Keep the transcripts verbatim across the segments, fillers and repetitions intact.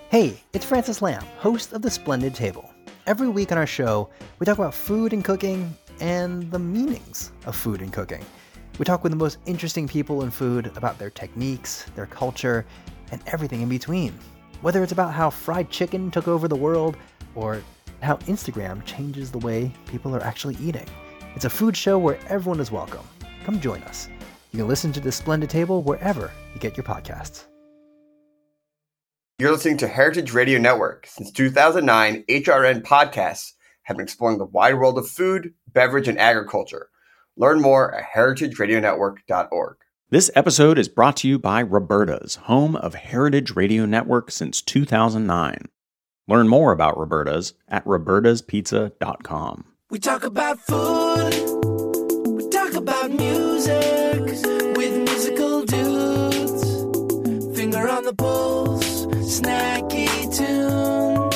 Hey, it's Francis Lamb, host of The Splendid Table. Every week on our show, we talk about food and cooking and the meanings of food and cooking. We talk with the most interesting people in food about their techniques, their culture, and everything in between. Whether it's about how fried chicken took over the world or how Instagram changes the way people are actually eating. It's a food show where everyone is welcome. Come join us. You can listen to The Splendid Table wherever you get your podcasts. You're listening to Heritage Radio Network. Since two thousand nine, H R N podcasts have been exploring the wide world of food, beverage, and agriculture. Learn more at heritage radio network dot org. This episode is brought to you by Roberta's, home of Heritage Radio Network since two thousand nine. Learn more about Roberta's at robertas pizza dot com. We talk about food, we talk about music, with musical dudes, finger on the pulse, snacky tunes.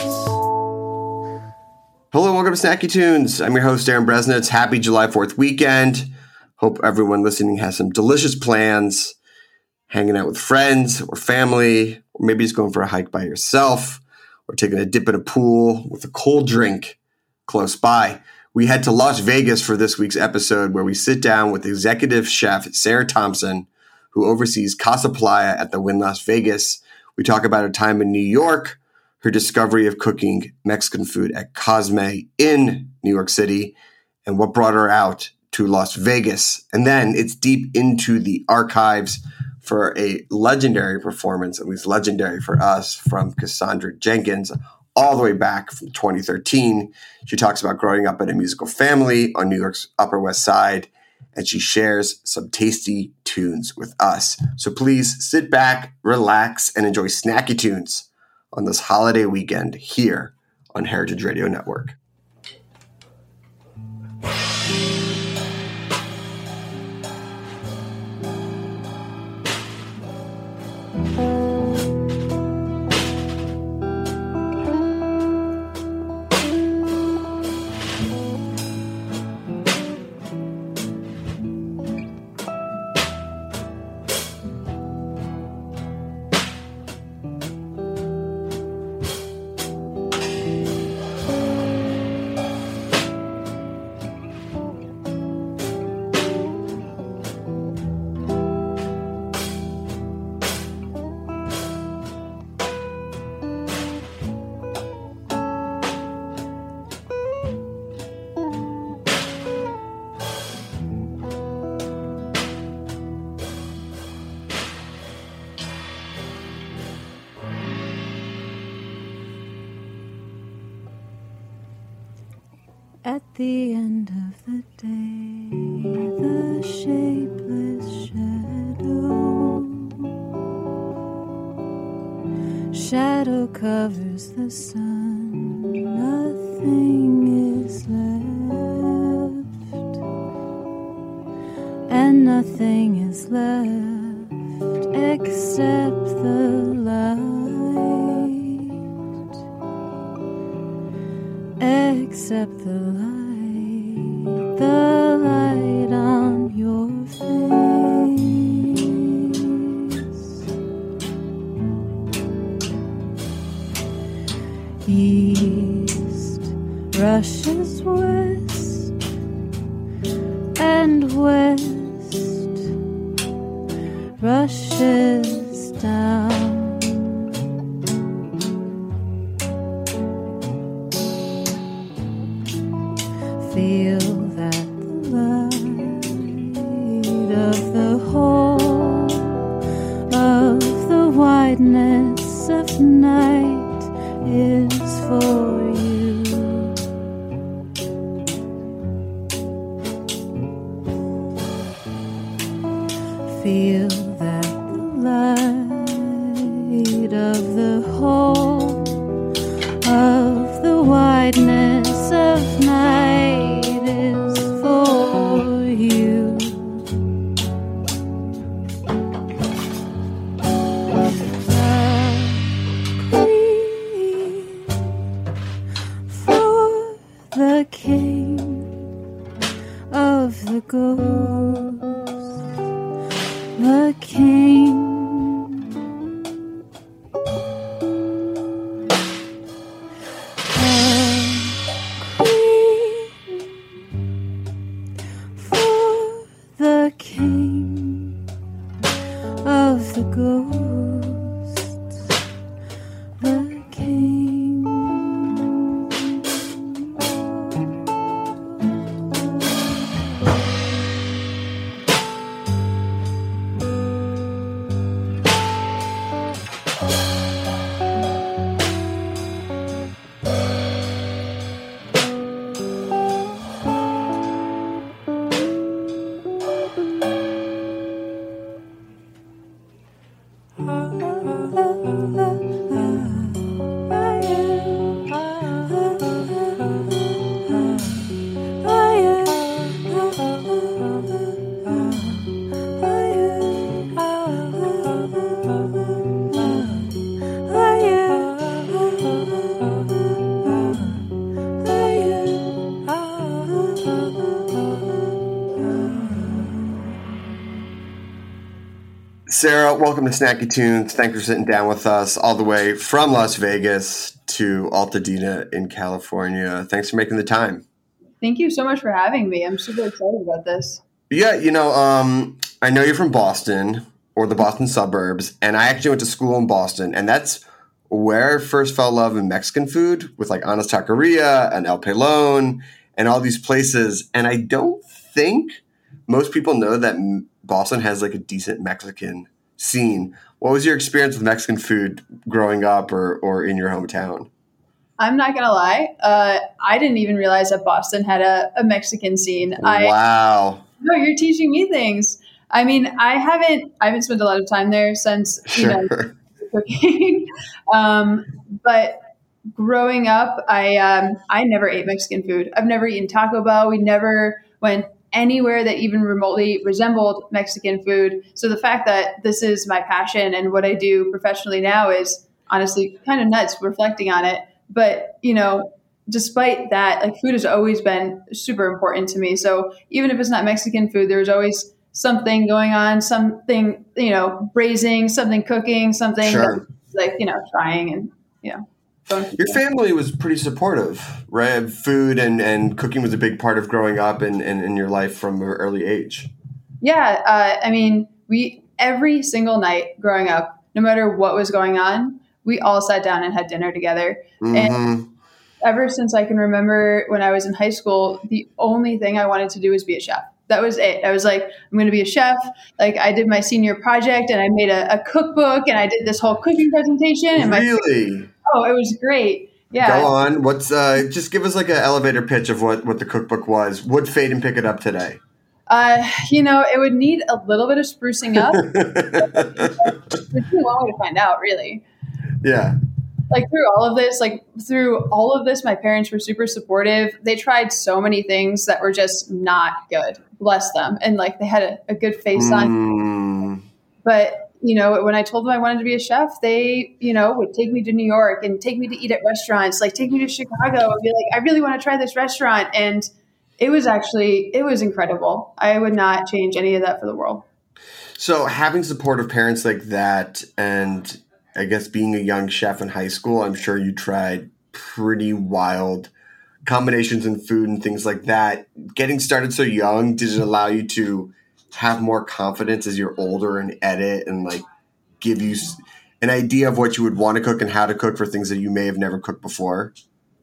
Hello, welcome to Snacky Tunes. I'm your host, Aaron Bresnitz. Happy July fourth weekend. Hope everyone listening has some delicious plans, hanging out with friends or family, or maybe just going for a hike by yourself, or taking a dip in a pool with a cold drink close by. We head to Las Vegas for this week's episode, where we sit down with executive chef Sarah Thompson, who oversees Casa Playa at the Wynn Las Vegas. We talk about her time in New York, her discovery of cooking Mexican food at Cosme in New York City, and what brought her out to Las Vegas. And then it's deep into the archives for a legendary performance, at least legendary for us, from Cassandra Jenkins, all the way back from twenty thirteen. She talks about growing up in a musical family on New York's Upper West Side, and she shares some tasty tunes with us. So please sit back, relax, and enjoy Snacky Tunes on this holiday weekend here on Heritage Radio Network. At the end of the day, the shapeless shadow Shadow covers the sun, nothing is left, and nothing is left except the light, except the light, the light on your face. East rushes west, and west rushes down. Feel that the light of the whole of the wideness of night is for you. Feel that the light of the whole of the wideness of night is for you. For the king of the ghosts, the king Sarah, welcome to Snacky Tunes. Thanks for sitting down with us all the way from Las Vegas to Altadena in California. Thanks for making the time. Thank you so much for having me. I'm super excited about this. Yeah, you know, um, I know you're from Boston or the Boston suburbs, and I actually went to school in Boston, and that's where I first fell in love in Mexican food with like Ana's Taqueria and El Pelon and all these places. And I don't think most people know that Boston has like a decent Mexican scene. What was your experience with Mexican food growing up or, or in your hometown? I'm not going to lie. Uh, I didn't even realize that Boston had a, a Mexican scene. Wow. I, no, you're teaching me things. I mean, I haven't, I haven't spent a lot of time there since, Sure. you know, cooking. um, but growing up, I, um, I never ate Mexican food. I've never eaten Taco Bell. We never went anywhere that even remotely resembled Mexican food. So the fact that this is my passion and what I do professionally now is honestly kind of nuts reflecting on it. But, you know, despite that, like food has always been super important to me. So even if it's not Mexican food, there's always something going on, something, you know, braising, something cooking, something Sure. like, you know, trying and, you know. Your family was pretty supportive, right? Food and, and cooking was a big part of growing up and in, in, in your life from an early age. Yeah. Uh, I mean, we, every single night growing up, no matter what was going on, we all sat down and had dinner together. Mm-hmm. And ever since I can remember when I was in high school, the only thing I wanted to do was be a chef. That was it. I was like, I'm going to be a chef. Like I did my senior project and I made a, a cookbook and I did this whole cooking presentation. And my, Really? Oh, it was great. Yeah. Go on. What's uh? Just give us like an elevator pitch of what, what the cookbook was. Would Fade and pick it up today? Uh, you know, it would need a little bit of sprucing up. It's a long way to find out, really. Yeah. Like through all of this, like through all of this, my parents were super supportive. They tried so many things that were just not good. Bless them. And like they had a, a good face on. Mm. But, you know, when I told them I wanted to be a chef, they, you know, would take me to New York and take me to eat at restaurants, like take me to Chicago and be like, I really want to try this restaurant. And it was actually, it was incredible. I would not change any of that for the world. So having supportive parents like that, and I guess being a young chef in high school, I'm sure you tried pretty wild combinations in food and things like that. Getting started so young, did it allow you to have more confidence as you're older and edit and like give you an idea of what you would want to cook and how to cook for things that you may have never cooked before?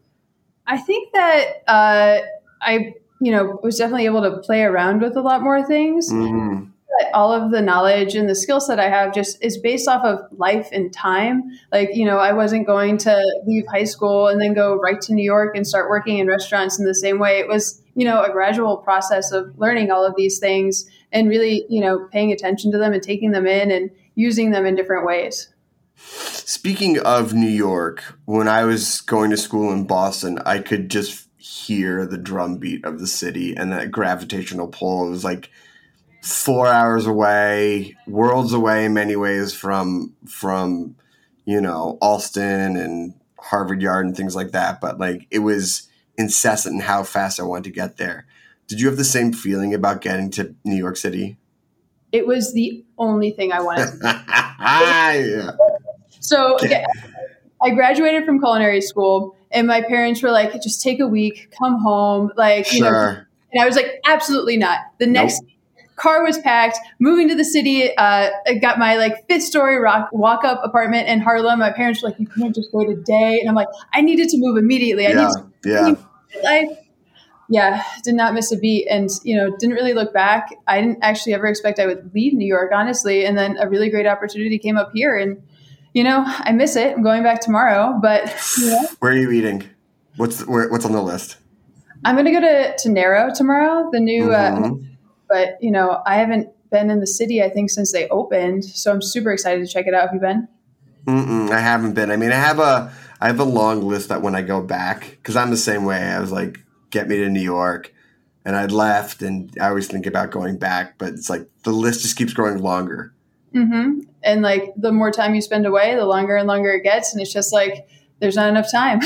I think that uh, I, you know, was definitely able to play around with a lot more things. Mm-hmm. But all of the knowledge and the skill set I have just is based off of life and time. Like, you know, I wasn't going to leave high school and then go right to New York and start working in restaurants in the same way. It was, you know, a gradual process of learning all of these things and really, you know, paying attention to them and taking them in and using them in different ways. Speaking of New York, when I was going to school in Boston, I could just hear the drumbeat of the city and that gravitational pull. It was like four hours away, worlds away in many ways from, from, you know, Alston and Harvard Yard and things like that. But like, it was incessant in how fast I wanted to get there. Did you have the same feeling about getting to New York City? It was the only thing I wanted to do. Yeah. So yeah, I graduated from culinary school and my parents were like, just take a week, come home. Like, you Sure. know, and I was like, absolutely not. The next Nope. car was packed, moving to the city. Uh, I got my like fifth story rock walk up apartment in Harlem. My parents were like, you can't just wait a day. And I'm like, I needed to move immediately. I Yeah. need to Yeah. life. Yeah, did not miss a beat and, you know, didn't really look back. I didn't actually ever expect I would leave New York, honestly. And then a really great opportunity came up here and, you know, I miss it. I'm going back tomorrow, but you know, Where are you eating? What's where, what's on the list? I'm going to go to, to Narrow tomorrow, the new, Mhm. uh, but, you know, I haven't been in the city, I think, since they opened. So I'm super excited to check it out. Have you been? Mm-mm, I haven't been. I mean, I have a I have a long list that when I go back, because I'm the same way. I was like, get me to New York, and I left, and I always think about going back, but it's like the list just keeps growing longer. Mm-hmm. And like the more time you spend away, the longer and longer it gets. And it's just like, there's not enough time.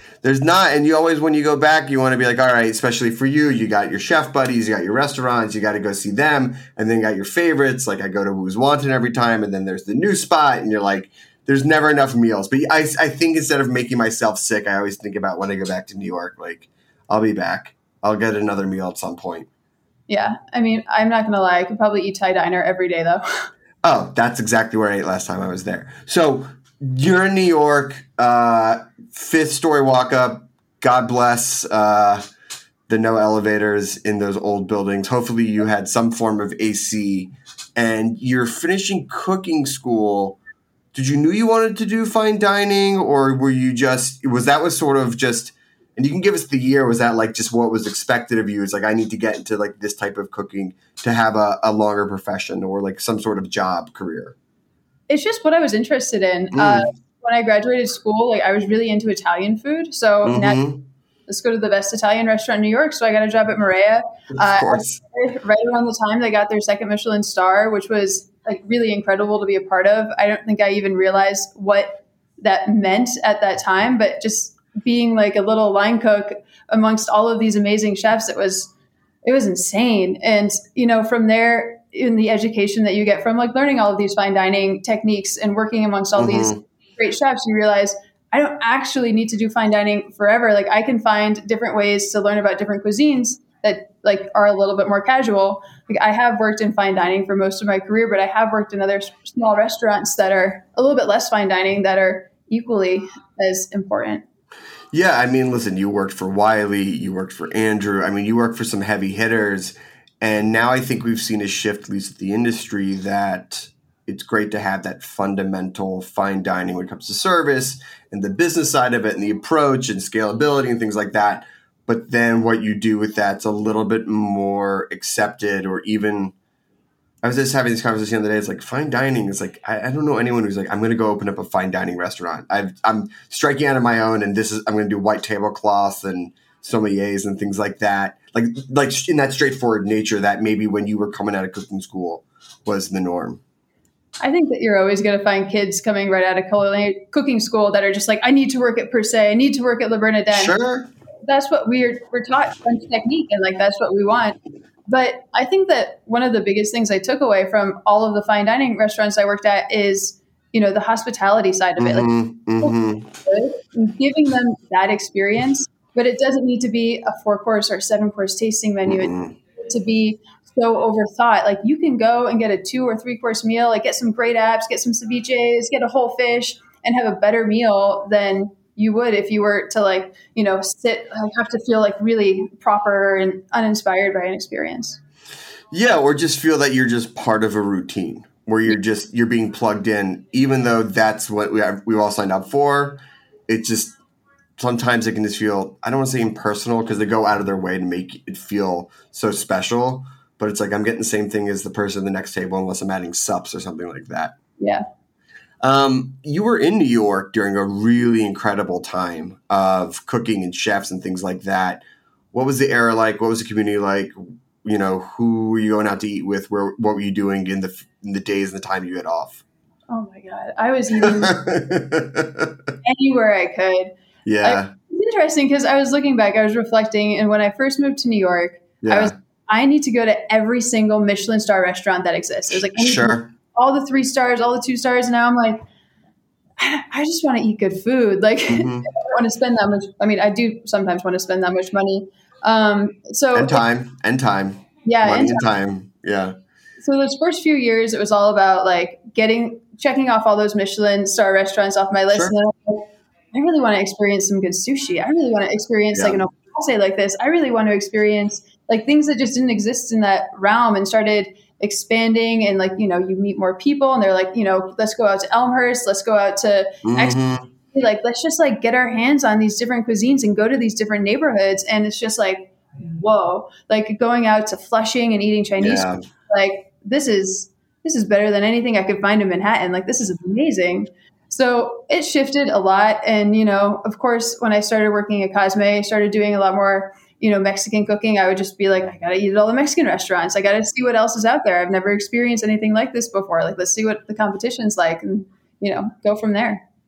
There's not, and you always, when you go back, you want to be like, all right, especially for you, you got your chef buddies, you got your restaurants, you got to go see them, and then you got your favorites. Like I go to Who's Wanted every time, and then there's the new spot, and you're like, there's never enough meals. But I, I think instead of making myself sick, I always think about when I go back to New York, like I'll be back. I'll get another meal at some point. Yeah. I mean, I'm not going to lie. I could probably eat Thai diner every day though. Oh, that's exactly where I ate last time I was there. So you're in New York, uh, fifth story walk up. God bless uh, the no elevators in those old buildings. Hopefully you had some form of A C, and you're finishing cooking school. Did you knew you wanted to do fine dining, or were you just, was that was sort of just, and you can give us the year, was that like just what was expected of you? It's like, I need to get into like this type of cooking to have a, a longer profession or like some sort of job career? It's just what I was interested in. Mm. Uh, when I graduated school, like I was really into Italian food. So Mm-hmm. naturally, let's go to the best Italian restaurant in New York. So I got a job at Maria. Of Uh, course. right around the time they got their second Michelin star, which was like really incredible to be a part of. I don't think I even realized what that meant at that time, but just being like a little line cook amongst all of these amazing chefs, it was, it was insane. And, you know, from there in the education that you get from like learning all of these fine dining techniques and working amongst all Mm-hmm. these great chefs, you realize I don't actually need to do fine dining forever. Like I can find different ways to learn about different cuisines that like are a little bit more casual. Like I have worked in fine dining for most of my career, but I have worked in other s- small restaurants that are a little bit less fine dining that are equally as important. Yeah, I mean, listen, you worked for Wiley, you worked for Andrew. I mean, you worked for some heavy hitters. And now I think we've seen a shift, at least at the industry, that it's great to have that fundamental fine dining when it comes to service and the business side of it and the approach and scalability and things like that. But then what you do with that's a little bit more accepted, or even I was just having this conversation the other day. It's like fine dining is like, I, I don't know anyone who's like, I'm going to go open up a fine dining restaurant. I've, I'm striking out on my own, and this is, I'm going to do white tablecloths and sommeliers and things like that. Like, like in that straightforward nature that maybe when you were coming out of cooking school was the norm. I think that you're always going to find kids coming right out of culinary cooking school that are just like, I need to work at Per Se. I need to work at Le Bernardin. Sure. That's what we're, we're taught French technique, and like, that's what we want. But I think that one of the biggest things I took away from all of the fine dining restaurants I worked at is, you know, the hospitality side of it. Like Mm-hmm, mm-hmm. and giving them that experience, but it doesn't need to be a four course or seven course tasting menu. Mm-hmm. It needs to be so overthought. Like you can go and get a two or three course meal, like get some great apps, get some ceviches, get a whole fish, and have a better meal than you would if you were to like, you know, sit, like, have to feel like really proper and uninspired by an experience. Yeah, or just feel that you're just part of a routine where you're just you're being plugged in, even though that's what we have, we all signed up for. It just sometimes it can just feel, I don't want to say impersonal because they go out of their way to make it feel so special, but it's like I'm getting the same thing as the person at the next table unless I'm adding sups or something like that. Yeah. Um, you were in New York during a really incredible time of cooking and chefs and things like that. What was the era like? What was the community like? You know, who were you going out to eat with? Where, what were you doing in the in the days and the time you had off? Oh my God. I was eating anywhere I could. Yeah. I, it's interesting because I was looking back, I was reflecting, and when I first moved to New York, Yeah. I was, I need to go to every single Michelin star restaurant that exists. It was like, I need to Sure. all the three stars, all the two stars. And now I'm like, I I just want to eat good food. Like Mhm. I don't want to spend that much. I mean, I do sometimes want to spend that much money. Um, so And time. And time. yeah. Money and and time. Yeah. So those first few years, it was all about like getting, checking off all those Michelin star restaurants off my list. Sure. And then I'm like, I really want to experience some good sushi. I really want to experience Yeah. like an omakase like this. I really want to experience like things that just didn't exist in that realm, and started expanding. And like, you know, you meet more people and they're like, you know, let's go out to Elmhurst. Let's go out to X. Mhm. Like, let's just like get our hands on these different cuisines and go to these different neighborhoods. And it's just like, whoa, like going out to Flushing and eating Chinese, Yeah. like this is, this is better than anything I could find in Manhattan. Like, this is amazing. So it shifted a lot. And, you know, of course, when I started working at Cosme, I started doing a lot more, you know, Mexican cooking. I would just be like, I got to eat at all the Mexican restaurants. I got to see what else is out there. I've never experienced anything like this before. Like, let's see what the competition's like, and, you know, go from there.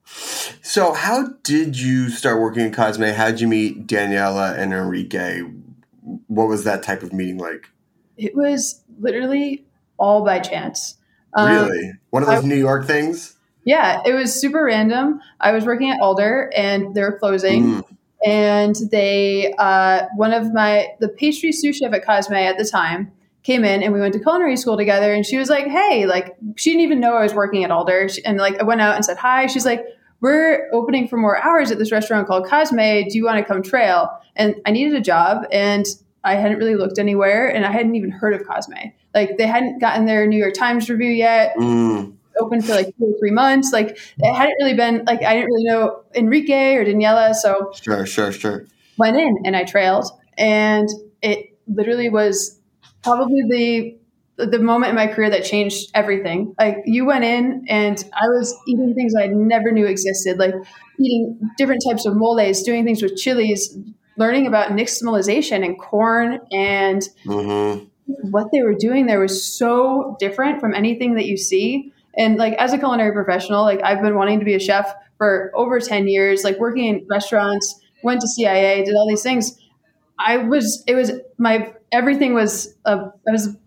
So how did you start working in Cosme? How did you meet Daniela and Enrique? What was that type of meeting like? It was literally all by chance. Um, Really? One of those I, New York things? Yeah, it was super random. I was working at Alder and they were closing. Mm. And they, uh, one of my, the pastry sous chef at Cosme at the time came in and we went to culinary school together. And she was like, hey, like, she didn't even know I was working at Alder. And like, I went out and said hi. She's like, we're opening for more hours at this restaurant called Cosme. Do you want to come trail? And I needed a job and I hadn't really looked anywhere and I hadn't even heard of Cosme. Like they hadn't gotten their New York Times review yet. Mm. Open for like two or three months. Like it hadn't really been like, I didn't really know Enrique or Daniela. So sure, sure, sure. Went in and I trailed and it literally was probably the the moment in my career that changed everything. Like you went in and I was eating things I never knew existed, like eating different types of moles, doing things with chilies, learning about nixtamalization and corn and mm-hmm. what they were doing there was so different from anything that you see. And like as a culinary professional, like I've been wanting to be a chef for over ten years, like working in restaurants, went to C I A, did all these things. I was, it was my, everything was, uh, it was,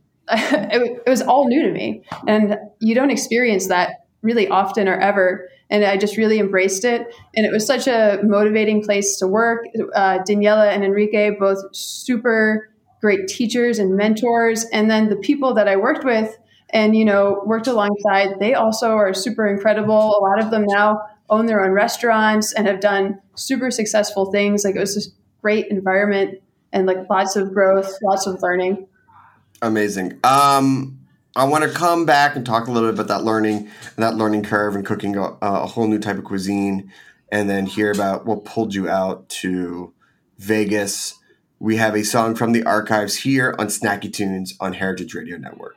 it was all new to me and you don't experience that really often or ever. And I just really embraced it. And it was such a motivating place to work. Uh, Daniela and Enrique, both super great teachers and mentors. And then the people that I worked with and, you know, worked alongside, they also are super incredible. A lot of them now own their own restaurants and have done super successful things. Like it was just great environment and like lots of growth, lots of learning. Amazing. Um, I want to come back and talk a little bit about that learning and that learning curve and cooking a, a whole new type of cuisine, and then hear about what pulled you out to Vegas. We have a song from the archives here on Snacky Tunes on Heritage Radio Network.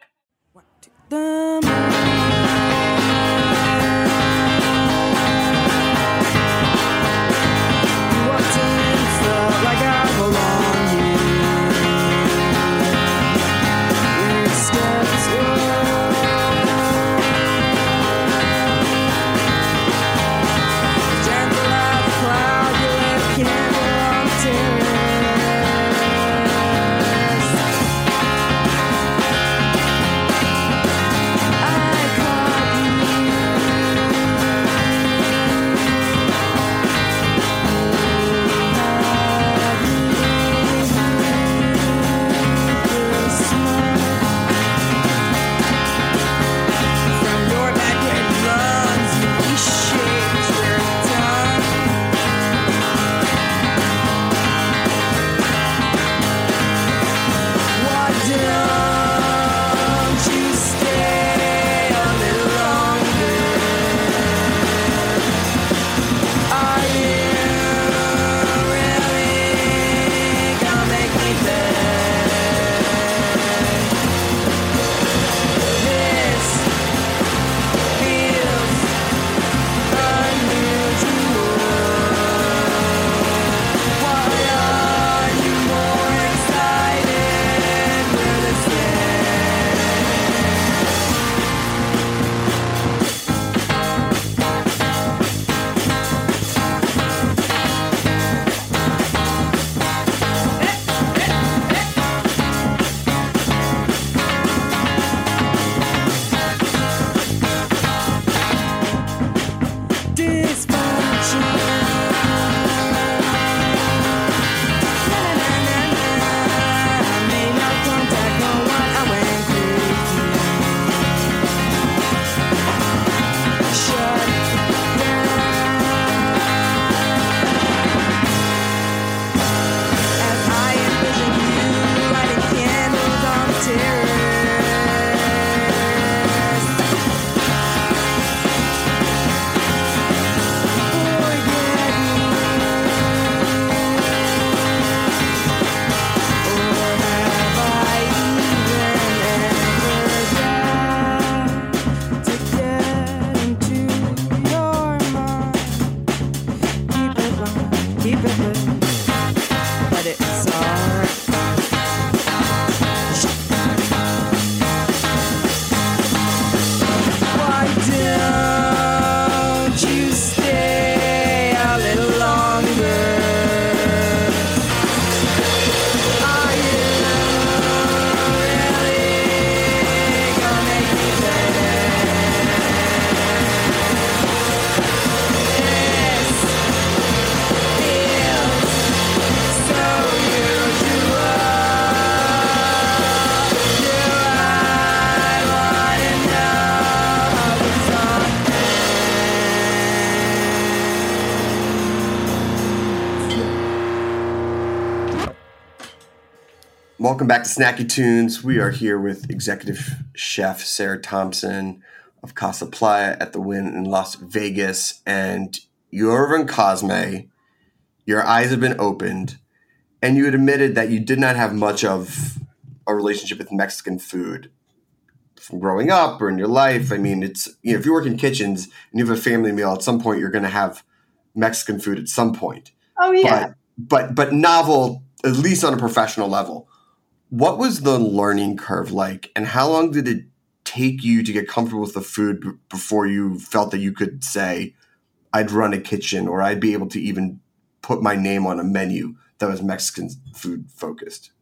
Why don't you stay? Welcome back to Snacky Tunes. We are here with executive chef Sarah Thompson of Casa Playa at the Wynn in Las Vegas. And you're over in Cosme. Your eyes have been opened. And you had admitted that you did not have much of a relationship with Mexican food from growing up or in your life. I mean, it's, you know, if you work in kitchens and you have a family meal, at some point you're going to have Mexican food at some point. Oh, yeah. But, but, but novel, at least on a professional level. What was the learning curve like, and how long did it take you to get comfortable with the food b- before you felt that you could say, I'd run a kitchen, or I'd be able to even put my name on a menu that was Mexican food focused?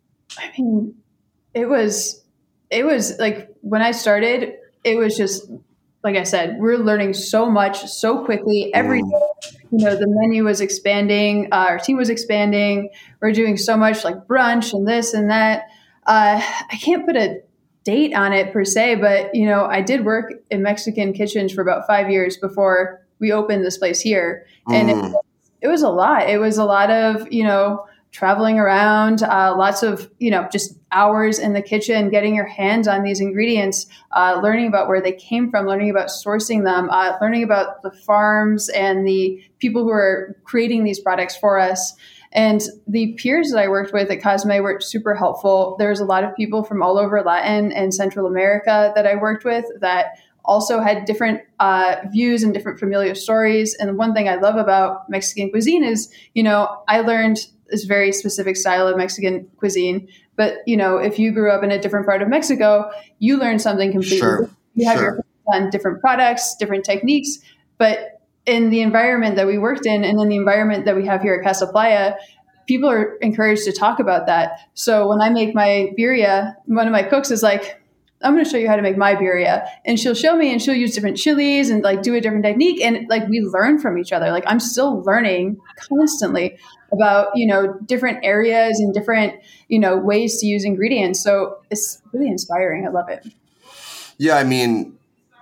I mean, it was, it was like when I started, it was just, like I said, we're learning so much so quickly every Mm. day. You know, the menu was expanding, uh, our team was expanding. We're doing so much like brunch and this and that. Uh, I can't put a date on it per se, but you know, I did work in Mexican kitchens for about five years before we opened this place here, and Mm. it, it was a lot. It was a lot of, you know, traveling around, uh, lots of, you know, just hours in the kitchen, getting your hands on these ingredients, uh, learning about where they came from, learning about sourcing them, uh, learning about the farms and the people who are creating these products for us. And the peers that I worked with at Cosme were super helpful. There was a lot of people from all over Latin and Central America that I worked with that also had different uh, views and different familiar stories. And one thing I love about Mexican cuisine is, you know, I learned this very specific style of Mexican cuisine. But, you know, if you grew up in a different part of Mexico, you learn something completely Sure. different. You have Sure. your hands on different products, different techniques. But in the environment that we worked in and in the environment that we have here at Casa Playa, people are encouraged to talk about that. So when I make my birria, one of my cooks is like, I'm going to show you how to make my birria. And she'll show me, and she'll use different chilies and like do a different technique. And like, we learn from each other. Like, I'm still learning constantly about, you know, different areas and different, you know, ways to use ingredients. So it's really inspiring. I love it. Yeah, I mean,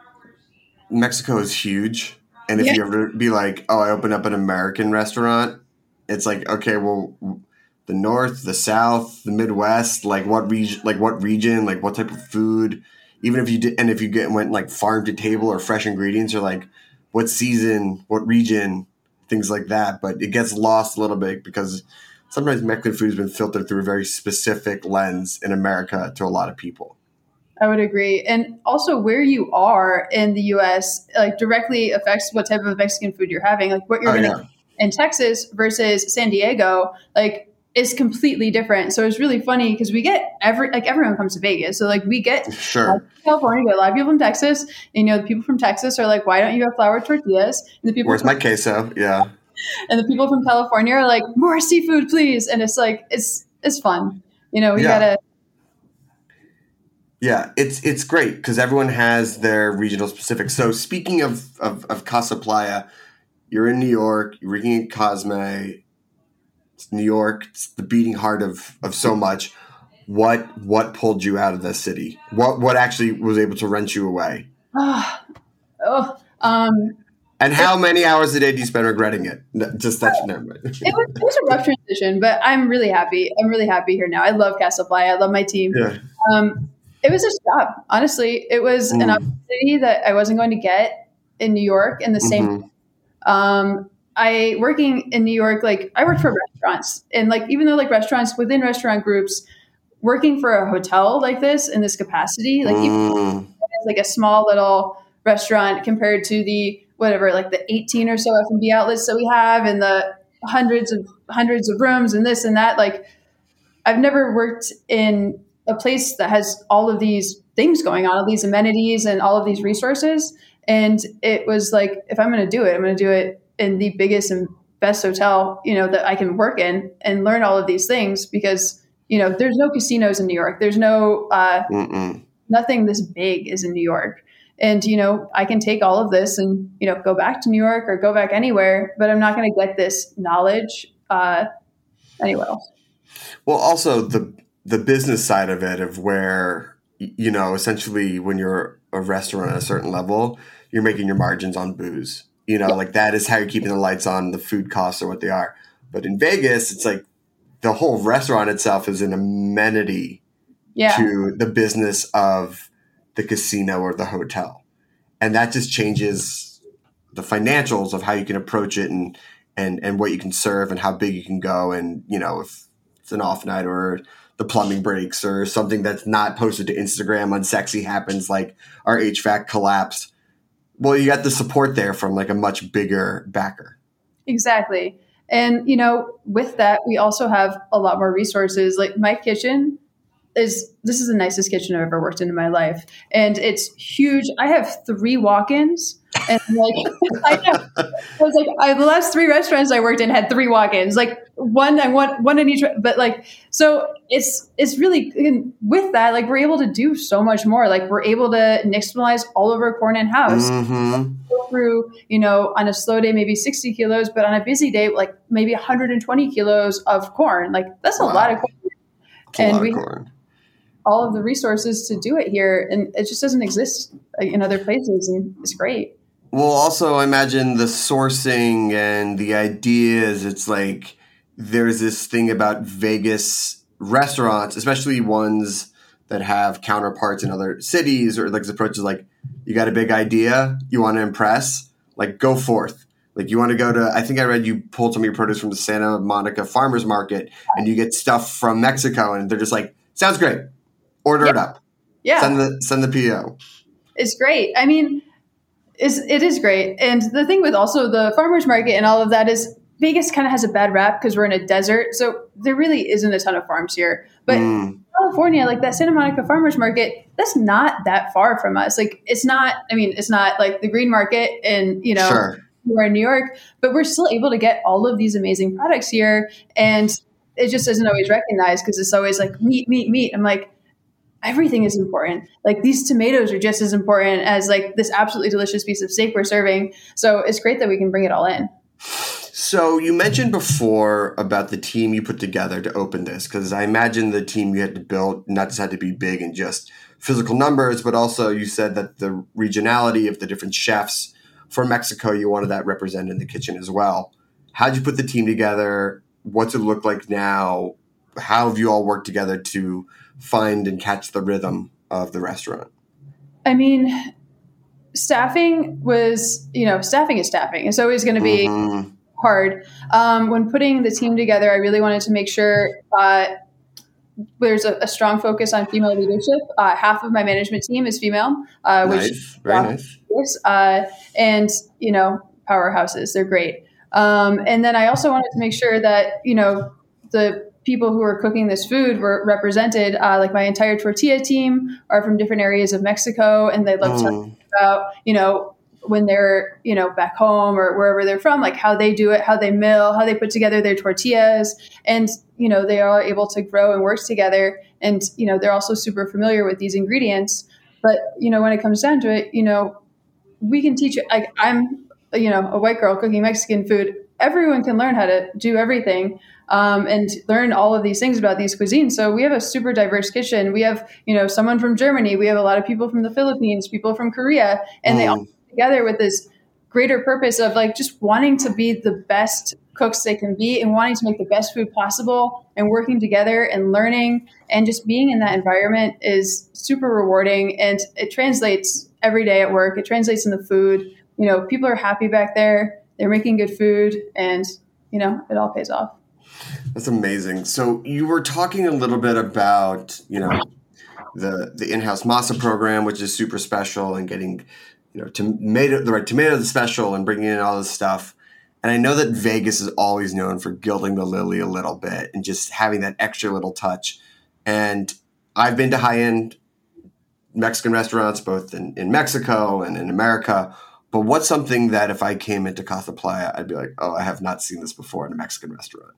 Mexico is huge. And if Yeah. you ever be like, oh, I opened up an American restaurant, it's like, okay, well, the North, the South, the Midwest, like what region, like what region, like what type of food, even if you did, and if you get went like farm to table or fresh ingredients, or like what season, what region, things like that. But it gets lost a little bit because sometimes Mexican food has been filtered through a very specific lens in America to a lot of people. I would agree. And also where you are in the U S like directly affects what type of Mexican food you're having. Like what you're Oh, going yeah. to in Texas versus San Diego, like is completely different. So it's really funny because we get every, like everyone comes to Vegas. So like we get Sure. California, we get a lot of people from Texas. And, you know, the people from Texas are like, why don't you have flour tortillas? And the people Where's from, my queso? Yeah. and the people from California are like, more seafood, please. And it's like, it's, it's fun. You know, we Yeah. gotta, Yeah, it's it's great because everyone has their regional specifics. So speaking of, of, of Casa Playa, you're in New York, you're working in Cosme. It's New York, it's the beating heart of, of so much. What what pulled you out of the city? What what actually was able to wrench you away? oh, oh um, And how many hours a day do you spend regretting it? No, just that you know. it was, it was a rough transition, but I'm really happy. I'm really happy here now. I love Casa Playa. I love my team. Yeah. Um, it was a job. Honestly, it was an Mm. opportunity that I wasn't going to get in New York in the same. Mhm. Um, I working in New York, like I worked for restaurants, and like even though like restaurants within restaurant groups, working for a hotel like this in this capacity, like even Mm. it's like a small little restaurant compared to the whatever, like the eighteen or so F and B outlets that we have, and the hundreds of hundreds of rooms and this and that. Like I've never worked in a place that has all of these things going on, all these amenities and all of these resources. And it was like, if I'm going to do it, I'm going to do it in the biggest and best hotel, you know, that I can work in and learn all of these things because, you know, there's no casinos in New York. There's no, uh, Mm-mm. nothing this big is in New York. And, you know, I can take all of this and, you know, go back to New York or go back anywhere, but I'm not going to get this knowledge uh, anywhere else. Well, also the the business side of it, of where, you know, essentially when you're a restaurant at a certain level, you're making your margins on booze. You know, like that is how you're keeping the lights on. The food costs are what they are. But in Vegas, it's like the whole restaurant itself is an amenity Yeah. to the business of the casino or the hotel. And that just changes the financials of how you can approach it and, and, and what you can serve and how big you can go. And, you know, if it's an off night or the plumbing breaks or something that's not posted to Instagram, unsexy happens, like our H V A C collapsed. Well, you got the support there from like a much bigger backer. Exactly. And, you know, with that, we also have a lot more resources. Like my kitchen is, this is the nicest kitchen I've ever worked in in my life. And it's huge. I have three walk-ins. And like, I, have, I was like, I, the last three restaurants I worked in had three walk-ins, like one, I want one in each, but like, so it's, it's really, with that, like we're able to do so much more. Like we're able to nixtamalize all over corn in house. Mm-hmm. Go through, you know, on a slow day, maybe sixty kilos, but on a busy day, like maybe one hundred twenty kilos of corn. Like that's a Wow. lot of corn. It's a And lot we of corn. all of the resources to do it here, and it just doesn't exist in other places, and it's great. Well, also imagine the sourcing and the ideas. It's like there's this thing about Vegas restaurants, especially ones that have counterparts in other cities, or like this approach is like, you got a big idea, you want to impress, like go forth. Like you want to go to, I think I read you pulled some of your produce from the Santa Monica Farmers Market and you get stuff from Mexico and they're just like, sounds great. Order yeah. it up. Yeah. Send the, send the P O. It's great. I mean, it's, it is great. And the thing with also the farmers market and all of that is Vegas kind of has a bad rap because we're in a desert. So there really isn't a ton of farms here. But Mm. California, like that Santa Monica Farmers Market, that's not that far from us. Like it's not, I mean, it's not like the Green Market and, you know, Sure. we're in New York, but we're still able to get all of these amazing products here. And it just isn't always recognized because it's always like meat, meat, meat. I'm like, everything is important. Like these tomatoes are just as important as like this absolutely delicious piece of steak we're serving. So it's great that we can bring it all in. So you mentioned before about the team you put together to open this, because I imagine the team you had to build not just had to be big in just physical numbers, but also you said that the regionality of the different chefs for Mexico, you wanted that represented in the kitchen as well. How'd you put the team together? What's it look like now? How have you all worked together to find and catch the rhythm of the restaurant? I mean, staffing was, you know, staffing is staffing. It's always going to be Mm-hmm. hard. Um, when putting the team together, I really wanted to make sure uh, there's a, a strong focus on female leadership. Uh, half of my management team is female, uh, Nice. which Very uh, nice. is, uh, and you know, powerhouses. They're great. Um, and then I also wanted to make sure that you know the people who are cooking this food were represented. Uh, like my entire tortilla team are from different areas of Mexico, and they love Mm. talking about you know. when they're, you know, back home or wherever they're from, like how they do it, how they mill, how they put together their tortillas. And, you know, they are able to grow and work together. And, you know, they're also super familiar with these ingredients. But, you know, when it comes down to it, you know, we can teach it. Like I'm, you know, a white girl cooking Mexican food. Everyone can learn how to do everything um, and learn all of these things about these cuisines. So we have a super diverse kitchen. We have, you know, someone from Germany. We have a lot of people from the Philippines, people from Korea, and Mm. they all together with this greater purpose of like just wanting to be the best cooks they can be and wanting to make the best food possible and working together and learning and just being in that environment is super rewarding and it translates every day at work. It translates in the food. You know, people are happy back there. They're making good food and, you know, it all pays off. That's amazing. So you were talking a little bit about, you know, the the in-house masa program, which is super special, and getting, you know, tomato the right tomato the special and bringing in all this stuff. And I know that Vegas is always known for gilding the lily a little bit and just having that extra little touch. And I've been to high-end Mexican restaurants, both in, in Mexico and in America. But what's something that if I came into Casa Playa, I'd be like, oh, I have not seen this before in a Mexican restaurant?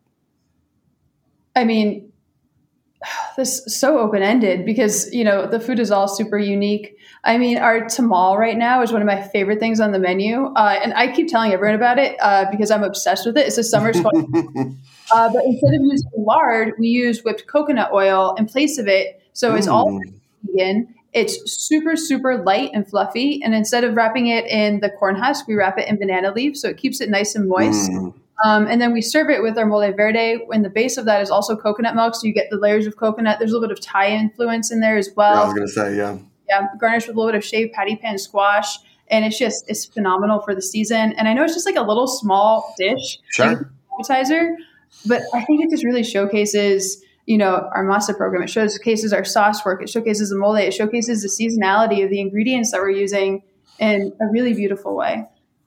I mean, this is so open-ended because, you know, the food is all super unique. I mean, our tamal right now is one of my favorite things on the menu. Uh, and I keep telling everyone about it uh, because I'm obsessed with it. It's a summer special. uh, but instead of using lard, we use whipped coconut oil in place of it. So it's all vegan. It's super, super light and fluffy. And instead of wrapping it in the corn husk, we wrap it in banana leaf. So it keeps it nice and moist. Mm. Um, and then we serve it with our mole verde. And the base of that is also coconut milk. So you get the layers of coconut. There's a little bit of Thai influence in there as well. Yeah, I was going to say, yeah. Yeah, garnished with a little bit of shaved patty pan squash. And it's just, it's phenomenal for the season. And I know it's just like a little small dish, Sure. like appetizer, but I think it just really showcases, you know, our masa program. It showcases our sauce work. It showcases the mole. It showcases the seasonality of the ingredients that we're using in a really beautiful way.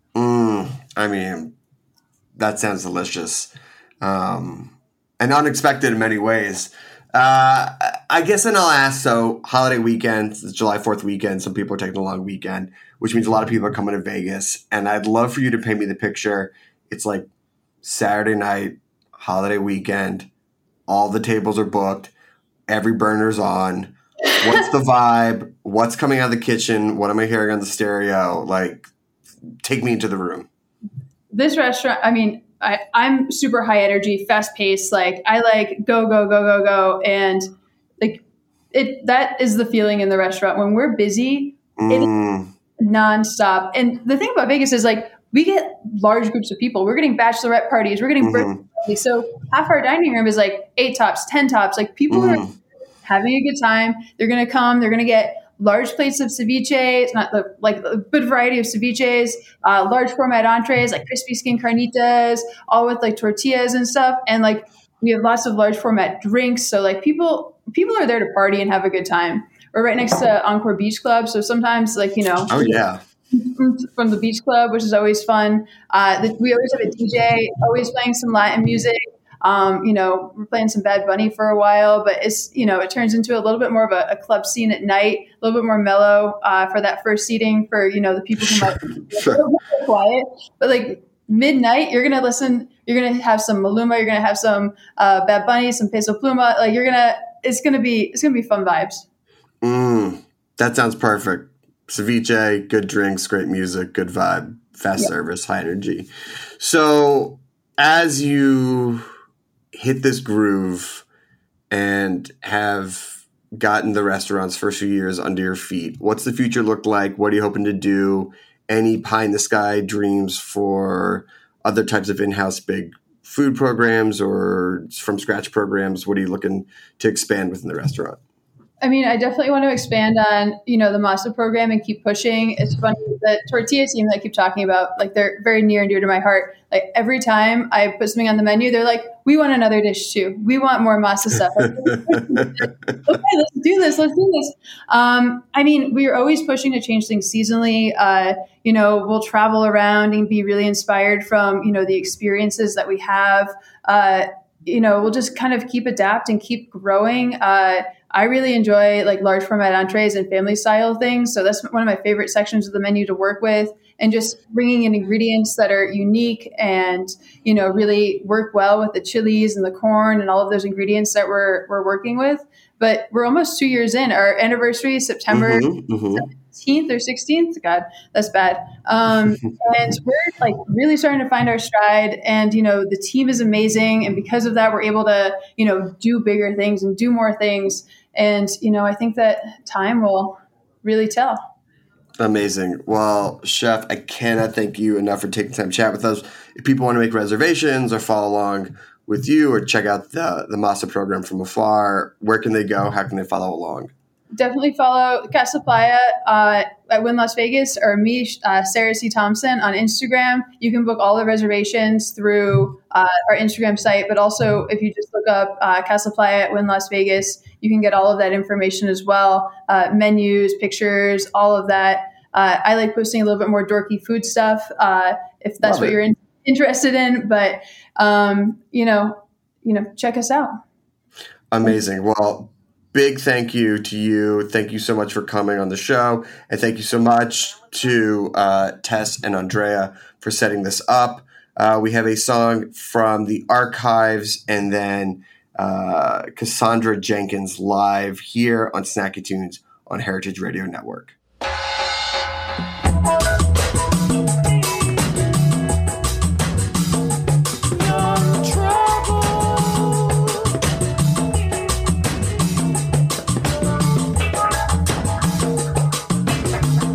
Mm, I mean, that sounds delicious, um, and unexpected in many ways. Uh, I guess then I'll ask, so holiday weekend, it's July fourth weekend, some people are taking a long weekend, which means a lot of people are coming to Vegas. And I'd love for you to paint me the picture. It's like Saturday night, holiday weekend, all the tables are booked, every burner's on. What's the vibe? What's coming out of the kitchen? What am I hearing on the stereo? Like, take me into the room. This restaurant, I mean, I, I'm super high energy, fast paced. Like I like go, go, go, go, go. And like it, that is the feeling in the restaurant when we're busy, Mm. it is nonstop. And the thing about Vegas is like, we get large groups of people. We're getting bachelorette parties. We're getting Mhm. birthday parties. So half our dining room is like eight tops, ten tops. Like people Mm. are having a good time. They're going to come, they're going to get large plates of ceviche. It's not the, like a good variety of ceviches, uh, large format entrees, like crispy skin carnitas, all with like tortillas and stuff. And like, we have lots of large format drinks. So like people, people are there to party and have a good time. We're right next to Encore Beach Club. So sometimes like, you know, Oh, yeah. from the beach club, which is always fun. Uh, the, we always have a D J, always playing some Latin music. Um, you know, we're playing some Bad Bunny for a while, but it's, you know, it turns into a little bit more of a, a club scene at night, a little bit more mellow uh, for that first seating for, you know, the people who might be a little bit quiet. But like midnight, you're going to listen, you're going to have some Maluma, you're going to have some uh, Bad Bunny, some Peso Pluma. Like you're going to, it's going to be, it's going to be fun vibes. Mm, that sounds perfect. Ceviche, good drinks, great music, good vibe, fast Yep. service, high energy. So as you hit this groove and have gotten the restaurant's first few years under your feet, what's the future look like? What are you hoping to do? Any pie in the sky dreams for other types of in-house big food programs or from scratch programs? What are you looking to expand within the restaurant? I mean, I definitely want to expand on, you know, the masa program and keep pushing. It's funny, the tortilla team that I keep talking about, like they're very near and dear to my heart. Like every time I put something on the menu, they're like, we want another dish too. We want more masa stuff. Like, okay, let's do this. Let's do this. Um, I mean, we are always pushing to change things seasonally. Uh, you know, we'll travel around and be really inspired from, you know, the experiences that we have. Uh, you know, we'll just kind of keep adapting, keep growing. Uh, I really enjoy like large format entrees and family style things. So that's one of my favorite sections of the menu to work with, and just bringing in ingredients that are unique and, you know, really work well with the chilies and the corn and all of those ingredients that we're, we're working with. But we're almost two years in. Our anniversary is September Mm-hmm, mm-hmm. seventeenth or sixteenth. God, that's bad. Um, and we're like really starting to find our stride, and, you know, the team is amazing. And because of that, we're able to, you know, do bigger things and do more things. And, you know, I think that time will really tell. Amazing. Well, Chef, I cannot thank you enough for taking time to chat with us. If people want to make reservations or follow along with you or check out the, the Masa program from afar, where can they go? How can they follow along? Definitely follow Casa Playa uh, at Wynn Las Vegas, or me, uh, Sarah C. Thompson, on Instagram. You can book all the reservations through uh, our Instagram site, but also if you just look up uh, Casa Playa at Wynn Las Vegas, you can get all of that information as well. Uh, menus, pictures, all of that. Uh, I like posting a little bit more dorky food stuff uh, if that's Love what it. you're in, interested in. But um, you know, you know, check us out. Amazing. Well, big thank you to you. Thank you so much for coming on the show. And thank you so much to uh, Tess and Andrea for setting this up. Uh, we have a song from the archives, and then uh, Cassandra Jenkins live here on Snacky Tunes on Heritage Radio Network.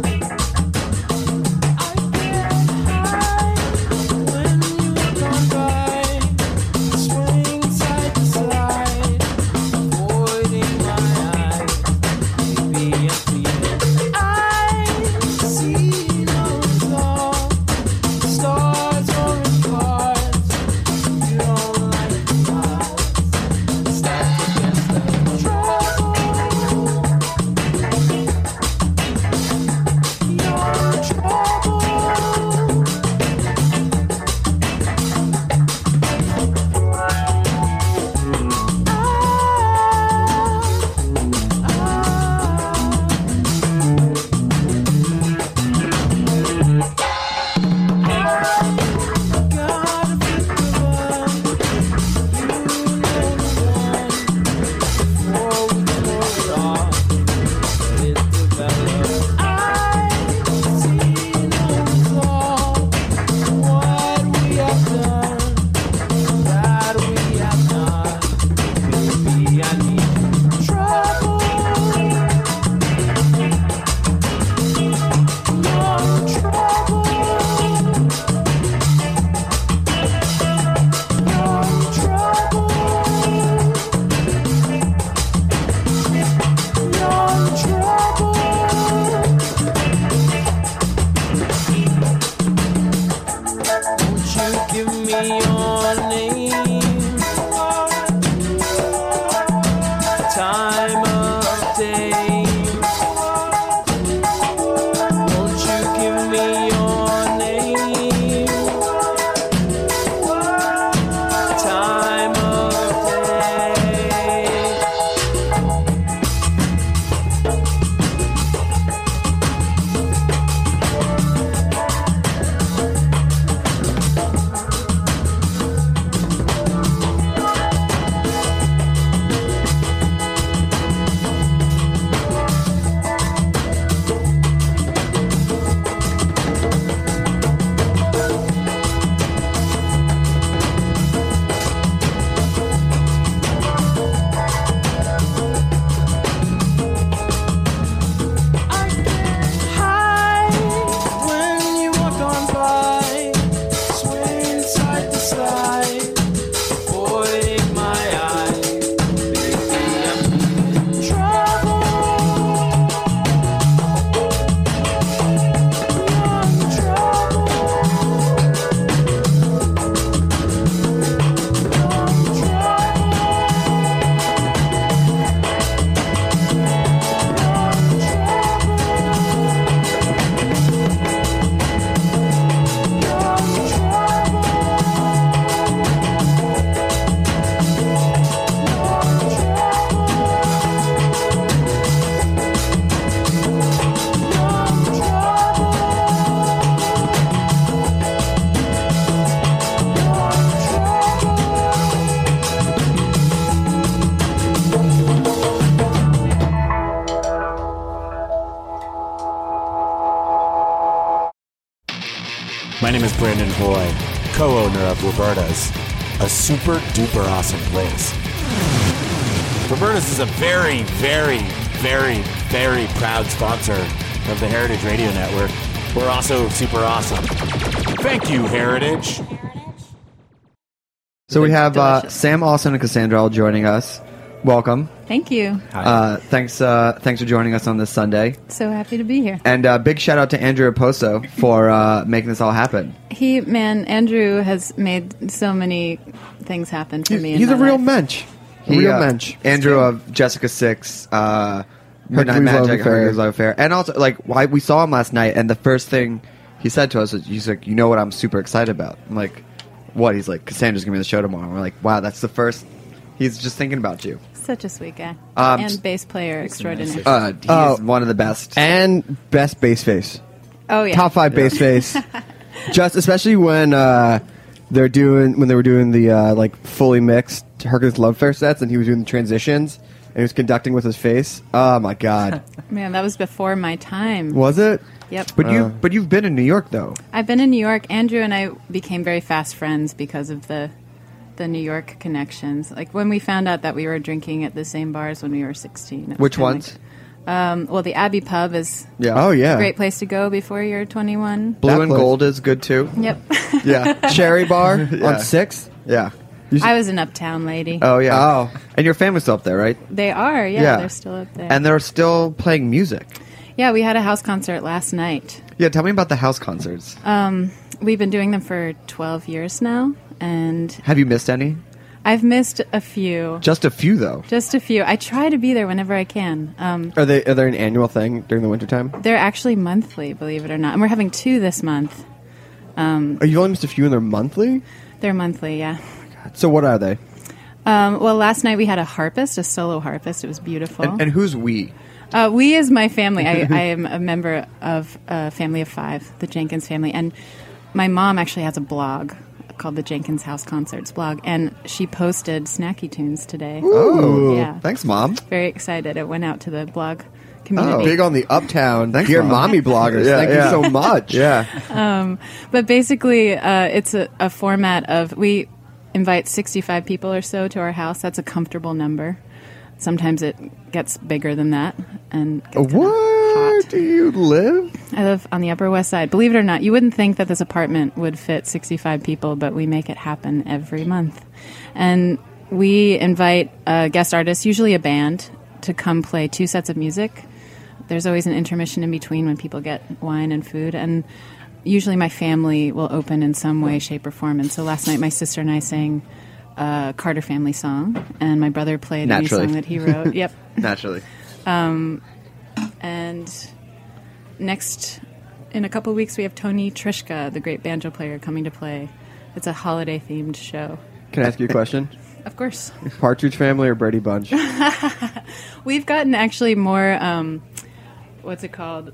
When you don't go name. Time of day. Won't you give me your name? Time of day. I get high when you walk on by, swaying side to side, avoiding my eyes. Baby, I'm in trouble. You're in trouble. My name is Brandon Hoy, co-owner of Roberta's, a super duper awesome place. Roberta's is a very, very, very, very proud sponsor of the Heritage Radio Network. We're also super awesome. Thank you, Heritage. So we have uh, Delicious. Sam Austin and Cassandra all joining us. Welcome. Thank you. Uh, thanks, uh, thanks for joining us on this Sunday. So happy to be here. And uh, big shout out to Andrew Oposo for uh, making this all happen. He, man, Andrew has made so many things happen for me. in He's a my real life. mensch. A He, real uh, mensch. Andrew of Jessica Six, uh, Midnight Hercules Love Magic, Affair. Hercules Love Affair, and also like why we saw him last night, and the first thing he said to us was, "He's like, you know what I'm super excited about?" I'm like, "What?" He's like, "Cassandra's gonna be on the show tomorrow." We're like, "Wow, that's the first." He's just thinking about you. Such a sweet guy. Um, and bass player extraordinaire. Uh, he's Oh. one of the best. And best bass face. oh, yeah. Top five bass face. Just especially when uh, they're doing when they were doing the uh, like fully mixed Hercules Love Affair sets, and he was doing the transitions, and he was conducting with his face. Oh my god, Man, that was before my time. was it? Yep. But you, Uh. but you've been in New York though. I've been in New York. Andrew and I became very fast friends because of the the New York connections. Like when we found out that we were drinking at the same bars when we were sixteen. it was Which kinda ones? like- um, well, the Abbey Pub is Yeah. Oh yeah. a great place to go before you're twenty-one. Blue That and place. Gold is good too. Yep. Yeah. Cherry Bar Yeah. on Sixth. Yeah. I was an uptown lady. Oh yeah. Oh. And your family's still up there, right? They are, yeah, Yeah. they're still up there. And they're still playing music. yeah, we had a house concert last night. Yeah. Tell me about the house concerts. Um, we've been doing them for twelve years now, and Have you missed any? I've missed a few. Just a few though. Just a few. I try to be there whenever I can. Um, Are they? Are they an annual thing during the wintertime? they're actually monthly, believe it or not. And we're having two this month. Um, Oh, you only missed a few, and they're monthly. they're monthly, yeah. So what are they? Um, well, last night we had a harpist, a solo harpist. It was beautiful. And, and who's we? Uh, we is my family. I, I am a member of a family of five, the Jenkins family. And my mom actually has a blog called the Jenkins House Concerts blog. And she posted Snacky Tunes today. Oh, Yeah. thanks, Mom. Very excited. It went out to the blog community. Big on the Uptown. Thanks, Dear Mom. mommy bloggers. Yeah, Thank yeah. you so much. Yeah. Um, but basically, uh, it's a, a format of we invite sixty-five people or so to our house. That's a comfortable number. Sometimes it gets bigger than that. And gets kinda Where hot. do you live? I live on the Upper West Side. Believe it or not, you wouldn't think that this apartment would fit sixty-five people, but we make it happen every month. And we invite a guest artist, usually a band, to come play two sets of music. There's always an intermission in between when people get wine and food. And usually my family will open in some way, shape, or form. And so last night, my sister and I sang a Carter family song, and my brother played a new Naturally. song that he wrote. Yep. Naturally. Um, and next, in a couple of weeks, we have Tony Trishka, the great banjo player, coming to play. It's a holiday-themed show. Can I ask you a question? Of course. Partridge Family or Brady Bunch? We've gotten actually more, um, what's it called?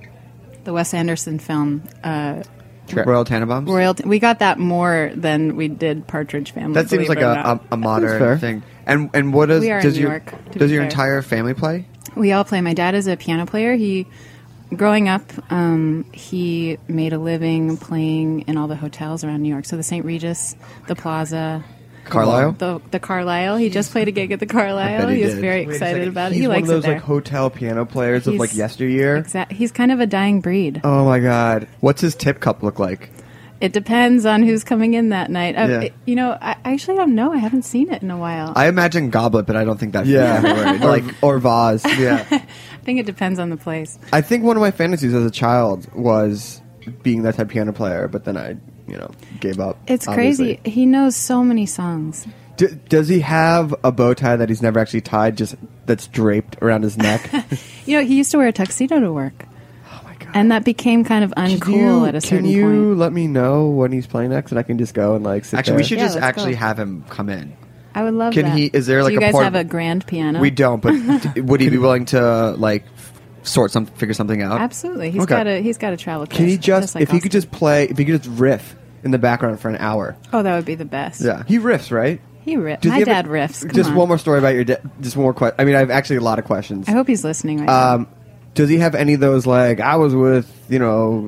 The Wes Anderson film. Uh, Royal Tenenbaums? Royal. We got that more than we did Partridge Family. That seems believe like it or a, not. a, a That's fair. modern thing. And and what does We are in does New your York, to does be your fair. entire family play? We all play. My dad is a piano player. He, growing up, um, he made a living playing in all the hotels around New York. So the Saint Regis, the Plaza, Carlisle? the the Carlisle. He just played a gig at the Carlisle. he He was did. very Wait a excited second. about it. He's He one likes of those it there. like hotel piano players of like He's- yesteryear. Exact. He's kind of a dying breed. Oh my god. What's his tip cup look like? It depends on who's coming in that night. Uh, Yeah. it- you know, I I actually don't know. I haven't seen it in a while. I imagine goblet, but I don't think that's Yeah. the word. like Like or vase. yeah. I think it depends on the place. I think one of my fantasies as a child was being that type of piano player, but then I, you know, gave up. It's obviously. crazy. He knows so many songs. D- does he have a bow tie that he's never actually tied, just that's draped around his neck? You know, he used to wear a tuxedo to work. Oh my god! And that became kind of uncool Can you, at a certain can you point. let me know when he's playing next, and I can just go and like sit Actually, there? we should Yeah, just let's actually go. have him come in. I would love Can that. he- is there, like, Do you a guys port- have a grand piano? We don't, but d- would he be willing to like sort some figure something out? Absolutely. He's Okay. got a he's got a travel kit. Can he just, like if he could Austin. just play, if he could just riff in the background for an hour? Oh, that would be the best. Yeah. He riffs, right? He riffs. Does My he have a- dad riffs. Come just on. one more story about your dad. Just one more question. I mean, I have actually a lot of questions. I hope he's listening right now. Um, does he have any of those like I was with, you know,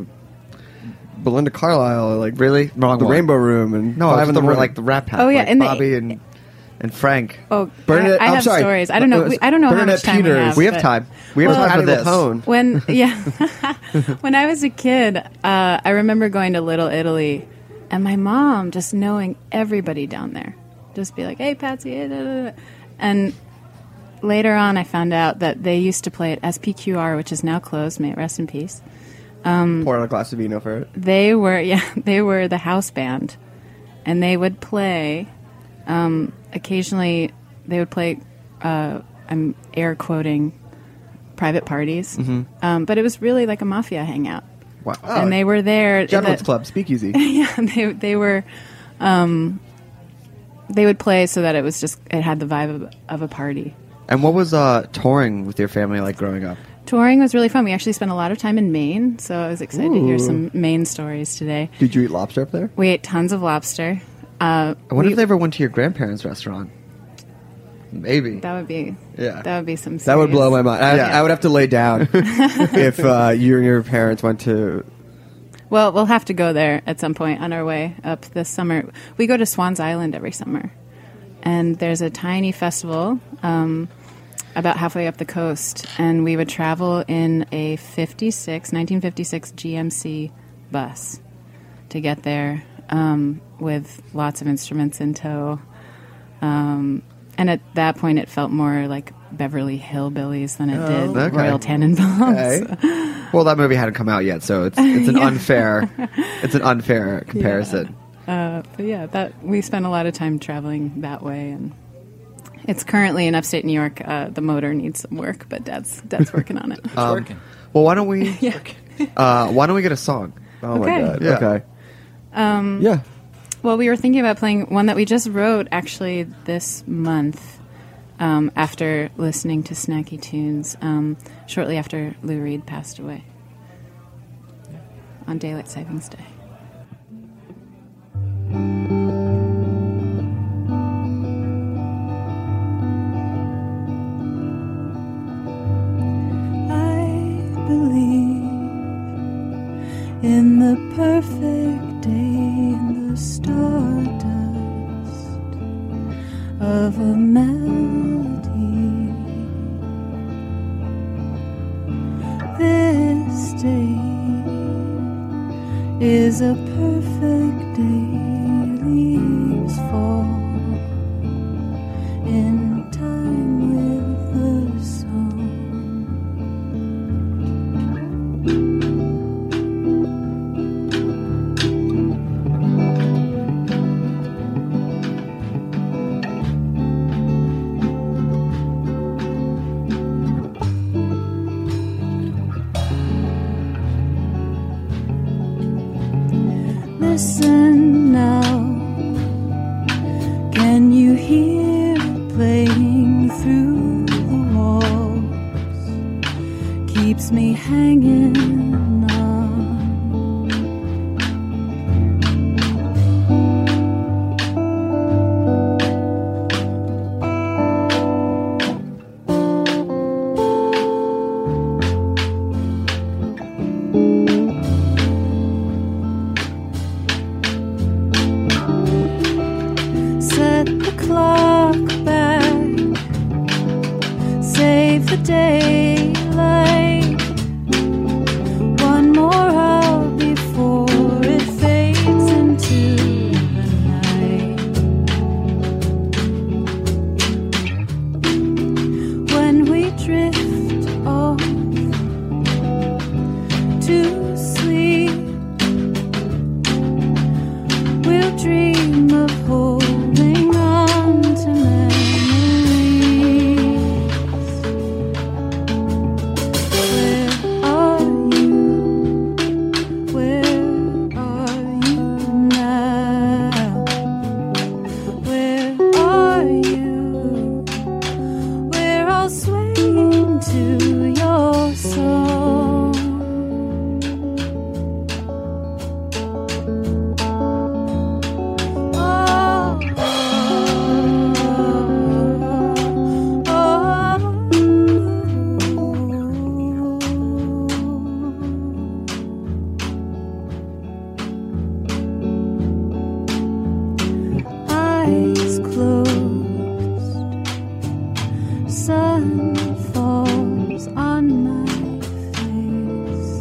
Belinda Carlisle, or, like Really? Wrong the one. Rainbow Room, and No, Five it's in the, Morning? like the rap pack. Oh, yeah, like and the- Bobby and and Frank. Oh, Bernadette- I, I I'm have sorry. stories. I don't know. Uh, We, I don't know how Bernadette much time Peters. we have. We have but- time. We have Well, time for Patti this. LuPone. When yeah, when I was a kid, uh, I remember going to Little Italy, and my mom just knowing everybody down there, just be like, "Hey, Patsy," eh, da, da, da." And later on, I found out that they used to play at S P Q R, which is now closed. May it rest in peace. Pour out a glass of vino for it. They were yeah, they were the house band, and they would play. Um, occasionally, they would play. Uh, I'm air quoting private parties, um, but it was really like a mafia hangout. Wow. And they were there. Gentlemen's the- Club, Speakeasy. Yeah, they they were. Um, they would play so that it was just it had the vibe of, of a party. And what was uh, touring with your family like growing up? Touring was really fun. We actually spent a lot of time in Maine, so I was excited to hear Ooh. some Maine stories today. Did you eat lobster up there? We ate tons of lobster. Uh, I wonder we- if they ever went to your grandparents' restaurant. Maybe. that would be Yeah. that would be some. That would serious- blow my mind. I, Yeah. I would have to lay down if uh, you and your parents went to. Well, we'll have to go there at some point on our way up this summer. We go to Swans Island every summer, and there's a tiny festival um, about halfway up the coast, and we would travel in a fifty-six, nineteen fifty-six G M C bus to get there um, with lots of instruments in tow. Um, and at that point, it felt more like Beverly Hillbillies than it did okay. Royal Tenenbaums. Okay. Well, that movie hadn't come out yet, so it's it's an unfair it's an unfair comparison. Uh, but yeah, that we spent a lot of time traveling that way, and it's currently in upstate New York. Uh, the motor needs some work, but Dad's Dad's working on it. Um, working. Well, why don't we yeah. uh, why don't we get a song? Oh Okay. my god. Yeah. Okay. Um, yeah. Well, we were thinking about playing one that we just wrote actually this month um, after listening to Snacky Tunes, um, shortly after Lou Reed passed away on Daylight Savings Day. I believe in the perfect day in the stardust of a melody. This day is a perfect day. Leaves fall in time with the song. listen now. Can you hear it playing through the walls? Keeps me hanging on. Set the clock back, save the daylight. One more hour before it fades into the night. When we drift off to sleep, we'll dream of holding on to memories. Where are you? Where are you now? Where are you? We're all swaying to your song. Oh, eyes closed, sun falls on my face.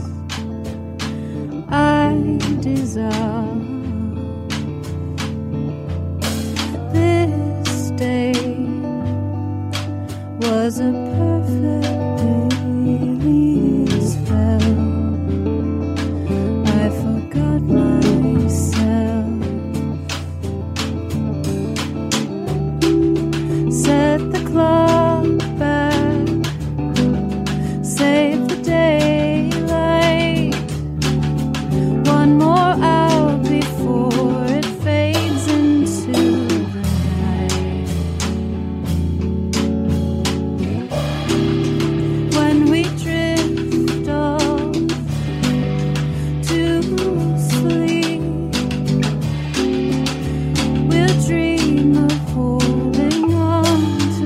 I dissolve. This day was a perfect release spell. I forgot myself. Set the clock back, save the daylight. One more hour before it fades into the night. When we drift off to sleep, we'll dream of holding on to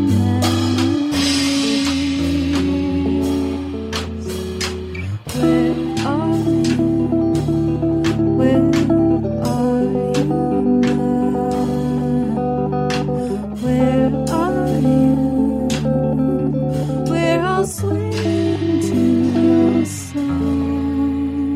memories. Where are you? Where are you now? Where are you? We're all swaying to your song.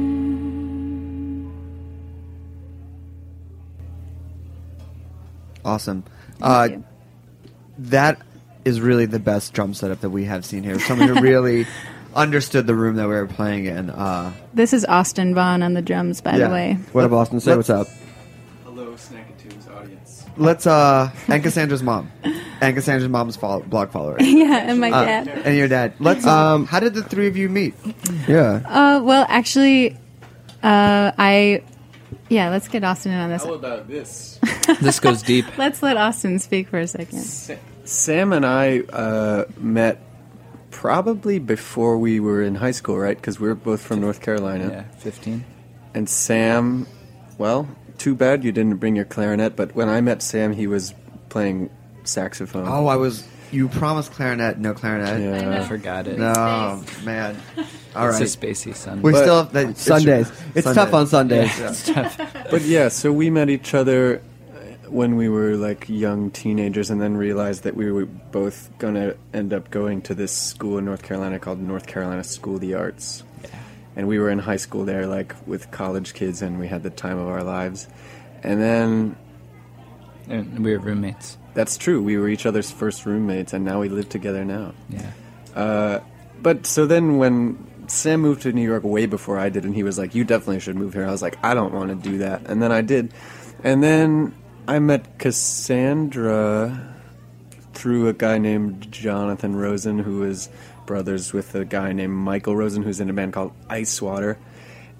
Awesome. Uh, that is really the best drum setup that we have seen here. Someone who really understood the room that we were playing in. Uh, This is Austin Vaughn on the drums, by Yeah. the way. What up, Austin? Say what's up. Hello, Snackatunes audience. let's, uh, and Cassandra's mom. And Cassandra's mom's follow, blog follower. Yeah, and my Uh, dad. And your dad. Let's, um, how did the three of you meet? Yeah. Uh, well, actually, uh, I, yeah, let's get Austin in on this. How about this? This goes deep. Let's let Austin speak for a second. Sa- Sam and I uh, met probably before we were in high school, right? Because we were both from North Carolina. Yeah, fifteen. And Sam, well, too bad you didn't bring your clarinet, but when I met Sam, he was playing saxophone. Oh, I was, you promised clarinet, no clarinet. Yeah. I forgot it. No, man. All right. It's a spacey Sunday. We But- still have that, Sundays. It's Sunday. tough on Sundays. Yeah. It's tough. But yeah, so we met each other when we were like young teenagers and then realized that we were both going to end up going to this school in North Carolina called North Carolina School of the Arts. Yeah. And we were in high school there like with college kids and we had the time of our lives. And then And we were roommates. that's true. We were each other's first roommates and now we live together now. Yeah. Uh, but so then when Sam moved to New York way before I did and he was like, you definitely should move here. I was like, I don't want to do that. And then I did. And then I met Cassandra through a guy named Jonathan Rosen, who is brothers with a guy named Michael Rosen, who's in a band called Ice Water.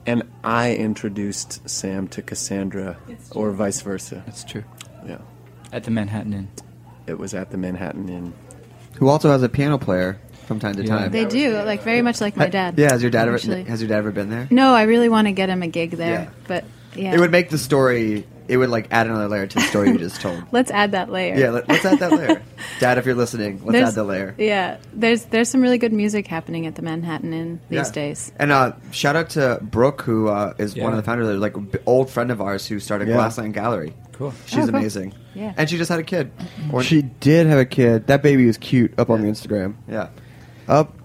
and I introduced Sam to Cassandra, or vice versa. That's true. Yeah. At the Manhattan Inn. It was at the Manhattan Inn. Who also has a piano player from time to Yeah. time. They do, like very much like my dad. Yeah, has your dad ever actually. has your dad ever been there? No, I really want to get him a gig there, Yeah. but yeah. It would make the story. It would like add another layer to the story you just told. Let's add that layer. Yeah, let, let's add that layer. Dad, if you're listening, let's There's- add the layer. Yeah, there's there's some really good music happening at the Manhattan Inn these Yeah. days. And uh, shout out to Brooke, who uh, is Yeah. one of the founders, like an old friend of ours who started Yeah. Glassland Gallery. Cool. She's Oh, cool. amazing. Yeah. And she just had a kid. Or- She did have a kid. That baby is cute up on the Instagram. yeah. Up.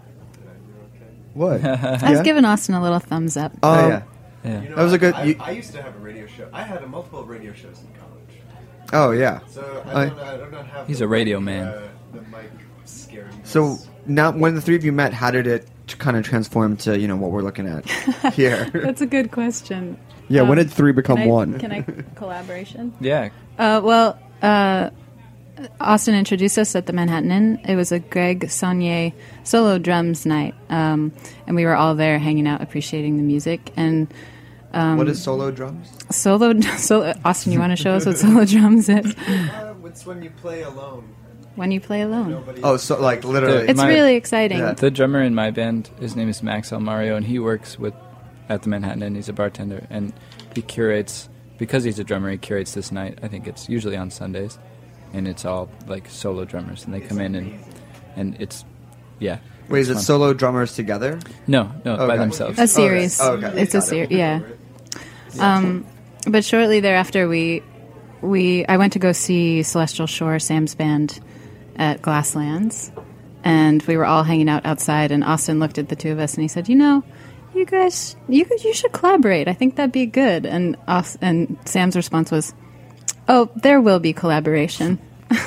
What? I was giving Austin a little thumbs up. Oh, Um, yeah. Yeah. That was a good. You, I used to have a radio show. I had a multiple radio shows in college. oh, yeah. So I- I don't, I don't have He's the a radio mic, man. Uh, the mic scaring me. So now, when the three of you met, how did it kind of transform to you know what we're looking at here? That's a good question. Yeah, when Um, did three become can I- one? Can I collaboration? Yeah. Uh, well, uh, Austin introduced us at the Manhattan Inn. It was a Greg Saunier solo drums night, um, and we were all there hanging out, appreciating the music. And um, What is solo drums? solo? solo Austin, you want to show us what solo drums is? Uh, it's when you play alone. When you play alone, Nobody Oh, so like literally. The- it's My- really exciting. Yeah. The drummer in my band, his name is Max Almario, and he works with at the Manhattan Inn. He's a bartender, and he curates, because he's a drummer, he curates this night. I think it's usually on Sundays, and it's all like solo drummers, and they come in and and it's yeah. Wait, is it's it fun. solo drummers together? No, no, by Okay. themselves. A series. Oh, okay. It's a series. Yeah. Um, but shortly thereafter, we we I went to go see Celestial Shore, Sam's band, at Glasslands, and we were all hanging out outside. And Austin looked at the two of us and he said, "You know, you guys, you could, you should collaborate. I think that'd be good." And Aus- and Sam's response was, "Oh, there will be collaboration,"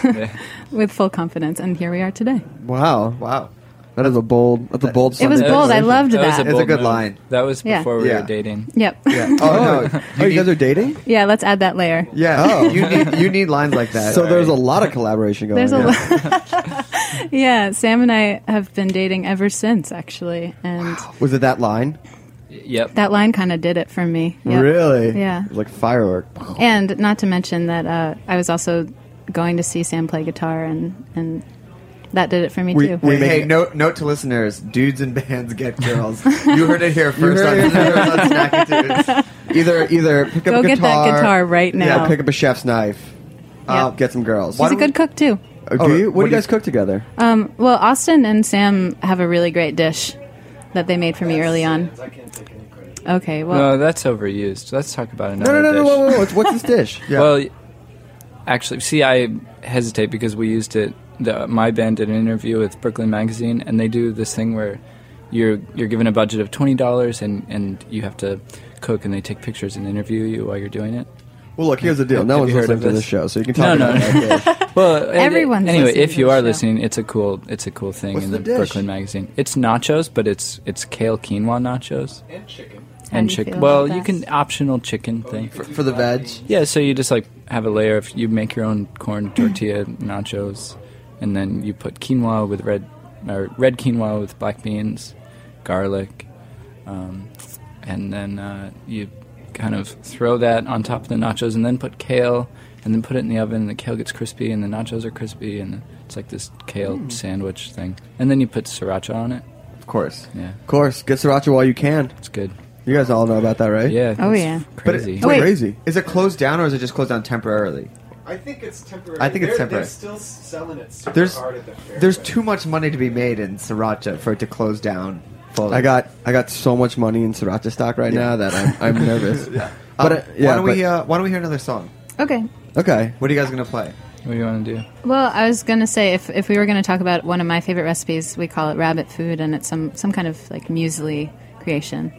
with full confidence. And here we are today. Wow. Wow. That is a bold. That's a bold. It was Sunday bold. I declaration. loved That was that. a It's a bold good move. line. That was Yeah. before we Yeah. were dating. Yep. Yeah. Oh no. Oh, you guys are dating? Yeah. Let's add that layer. Yeah. Oh. You need you need lines like that. So there's a lot of collaboration going There's a on. lot. Yeah, Sam and I have been dating ever since, actually, and Was it that line? Yep. that line kind of did it for me. Yep. Really? Yeah. It was like firework. And not to mention that uh, I was also going to see Sam play guitar, and and that did it for me We- too. we Hey, make hey, it- note note to listeners: dudes in bands get girls. You heard it here first heard on, it here on Snacky Tunes. Either either pick up Go a get guitar. that guitar right now. Yeah, pick up a chef's knife. Uh, Yep. Get some girls. He's a good cook too. Uh, do Oh, you? What, what do do you guys cook together? Um, well, Austin and Sam have a really great dish that they made for me early on. I can't take any credit. Okay, well, No, that's overused. Let's talk about No, another no, no, no. dish. Whoa, whoa, whoa. What's, what's this dish? Yeah. Well, actually, see, I hesitate because we used it. The, my band did an interview with Brooklyn Magazine, and they do this thing where you're you're given a budget of twenty dollars, and and you have to cook, and they take pictures and interview you while you're doing it. Well, look, here's the deal. No Have one's you heard listening of to this? this show, so you can No, talk no, about no. that dish. Well, Everyone's anyway. listening If to you the are show. listening, it's a cool it's a cool thing What's in the the, dish? Brooklyn Magazine. It's nachos, but it's it's kale quinoa nachos And chicken. How and do you chicken. feel Well, about you that? can optional chicken thing. for, for the veg. Yeah, so you just like have a layer of you make your own corn tortilla nachos, and then you put quinoa with red or red quinoa with black beans, garlic, um, and then uh, you kind of throw that on top of the nachos, and then put kale, and then put it in the oven. And the kale gets crispy, and the nachos are crispy, and it's like this kale sandwich thing. And then you put sriracha on it. Of course. Yeah, Of course, get sriracha while you can. it's good. You guys all know about that, right? Yeah. Oh, it's yeah. But it- Crazy. It's Wait. crazy. Is it closed down or is it just closed down temporarily? I think it's temporary. I think it's They're- temporary. They're still selling it super There's hard at the fair. there's but- too much money to be made in sriracha for it to close down fully. I got I got so much money in sriracha stock right now that I'm I'm nervous. Um, But uh, yeah, why don't we but- uh, why don't we hear another song? okay. okay. What are you guys gonna play? What do you want to do? Well, I was gonna say if if we were gonna talk about one of my favorite recipes, we call it rabbit food, and it's some some kind of like muesli creation.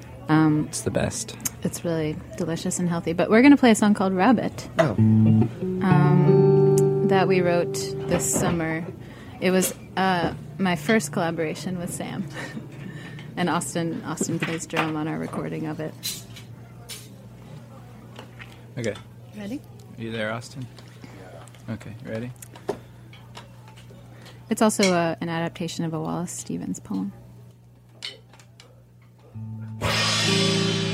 Um, It's the best. it's really delicious and healthy. But we're gonna play a song called Rabbit. Oh. Um, that we wrote this summer. It was uh, my first collaboration with Sam, and Austin. Austin plays drum on our recording of it. Okay. Ready? Are you there, Austin? Okay, ready? It's also uh, an adaptation of a Wallace Stevens poem.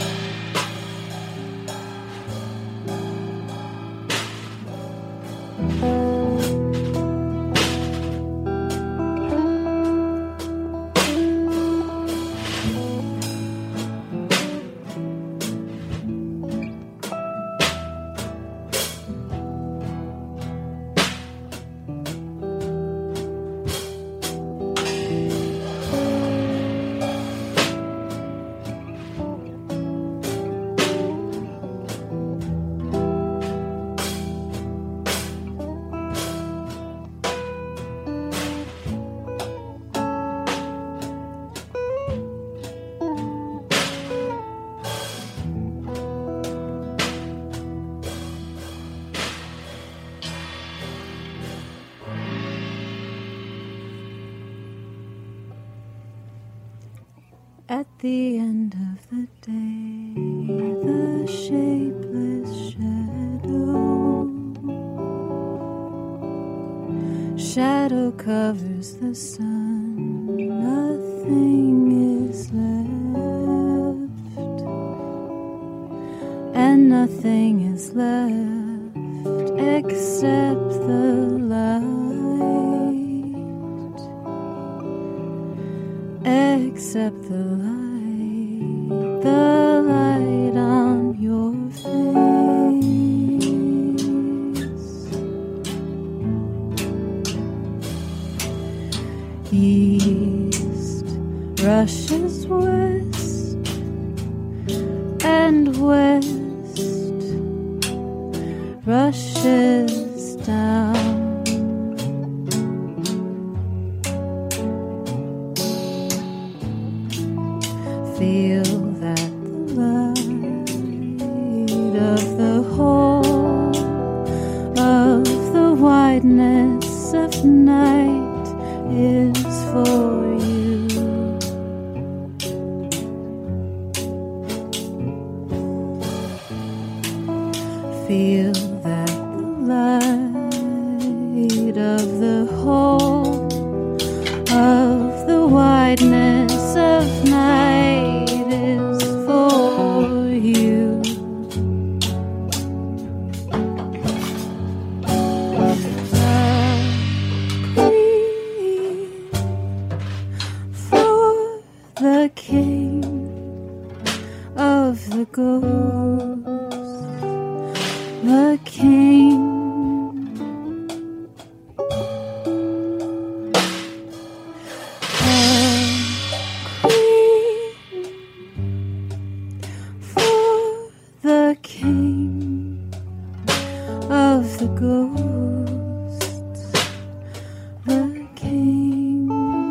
At the end of the day, the shapeless shadow shadow covers the sun. Nothing is left, and nothing is left except the light. Except the light, the light on your face. East rushes west, and west rushes down. Feel that the light of the whole of the wideness of night is for you. Feel that the light of the whole of the wideness of night is for you. For the king of the ghosts, the king. The king of the ghosts, the king.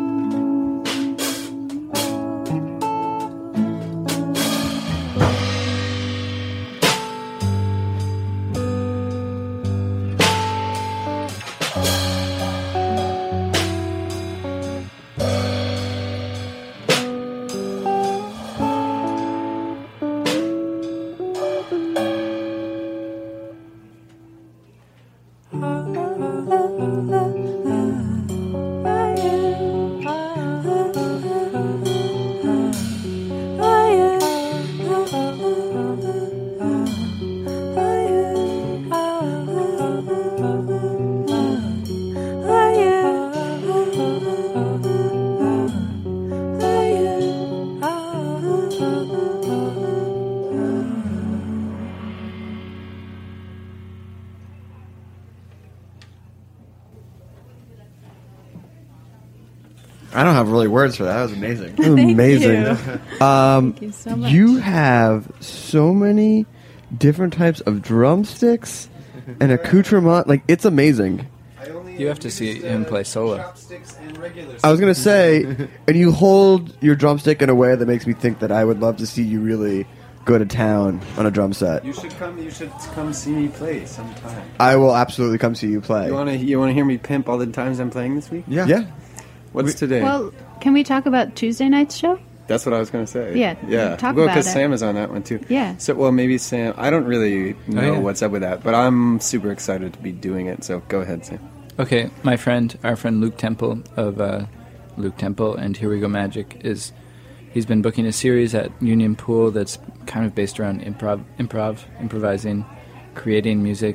I don't have really words for that. That was amazing. Thank Amazing. you. Um, Thank you so much. You have so many different types of drumsticks and accoutrement. Like, it's amazing. You have to see him play solo. I was going to say, and you hold your drumstick in a way that makes me think that I would love to see you really go to town on a drum set. You should come. You should come see me play sometime. I will absolutely come see you play. You want to? You want to hear me pimp all the times I'm playing this week? Yeah. Yeah. What's today? Well, can we talk about Tuesday night's show? That's what I was going to say. Yeah, yeah. talk well, about because it. Sam is on that one too. Yeah. So, well, maybe Sam. I don't really know Oh, yeah. what's up with that, but I'm super excited to be doing it. So, go ahead, Sam. Okay, my friend, our friend Luke Temple of uh, Luke Temple and Here We Go Magic is. He's been booking a series at Union Pool that's kind of based around improv, improv, improvising, creating music,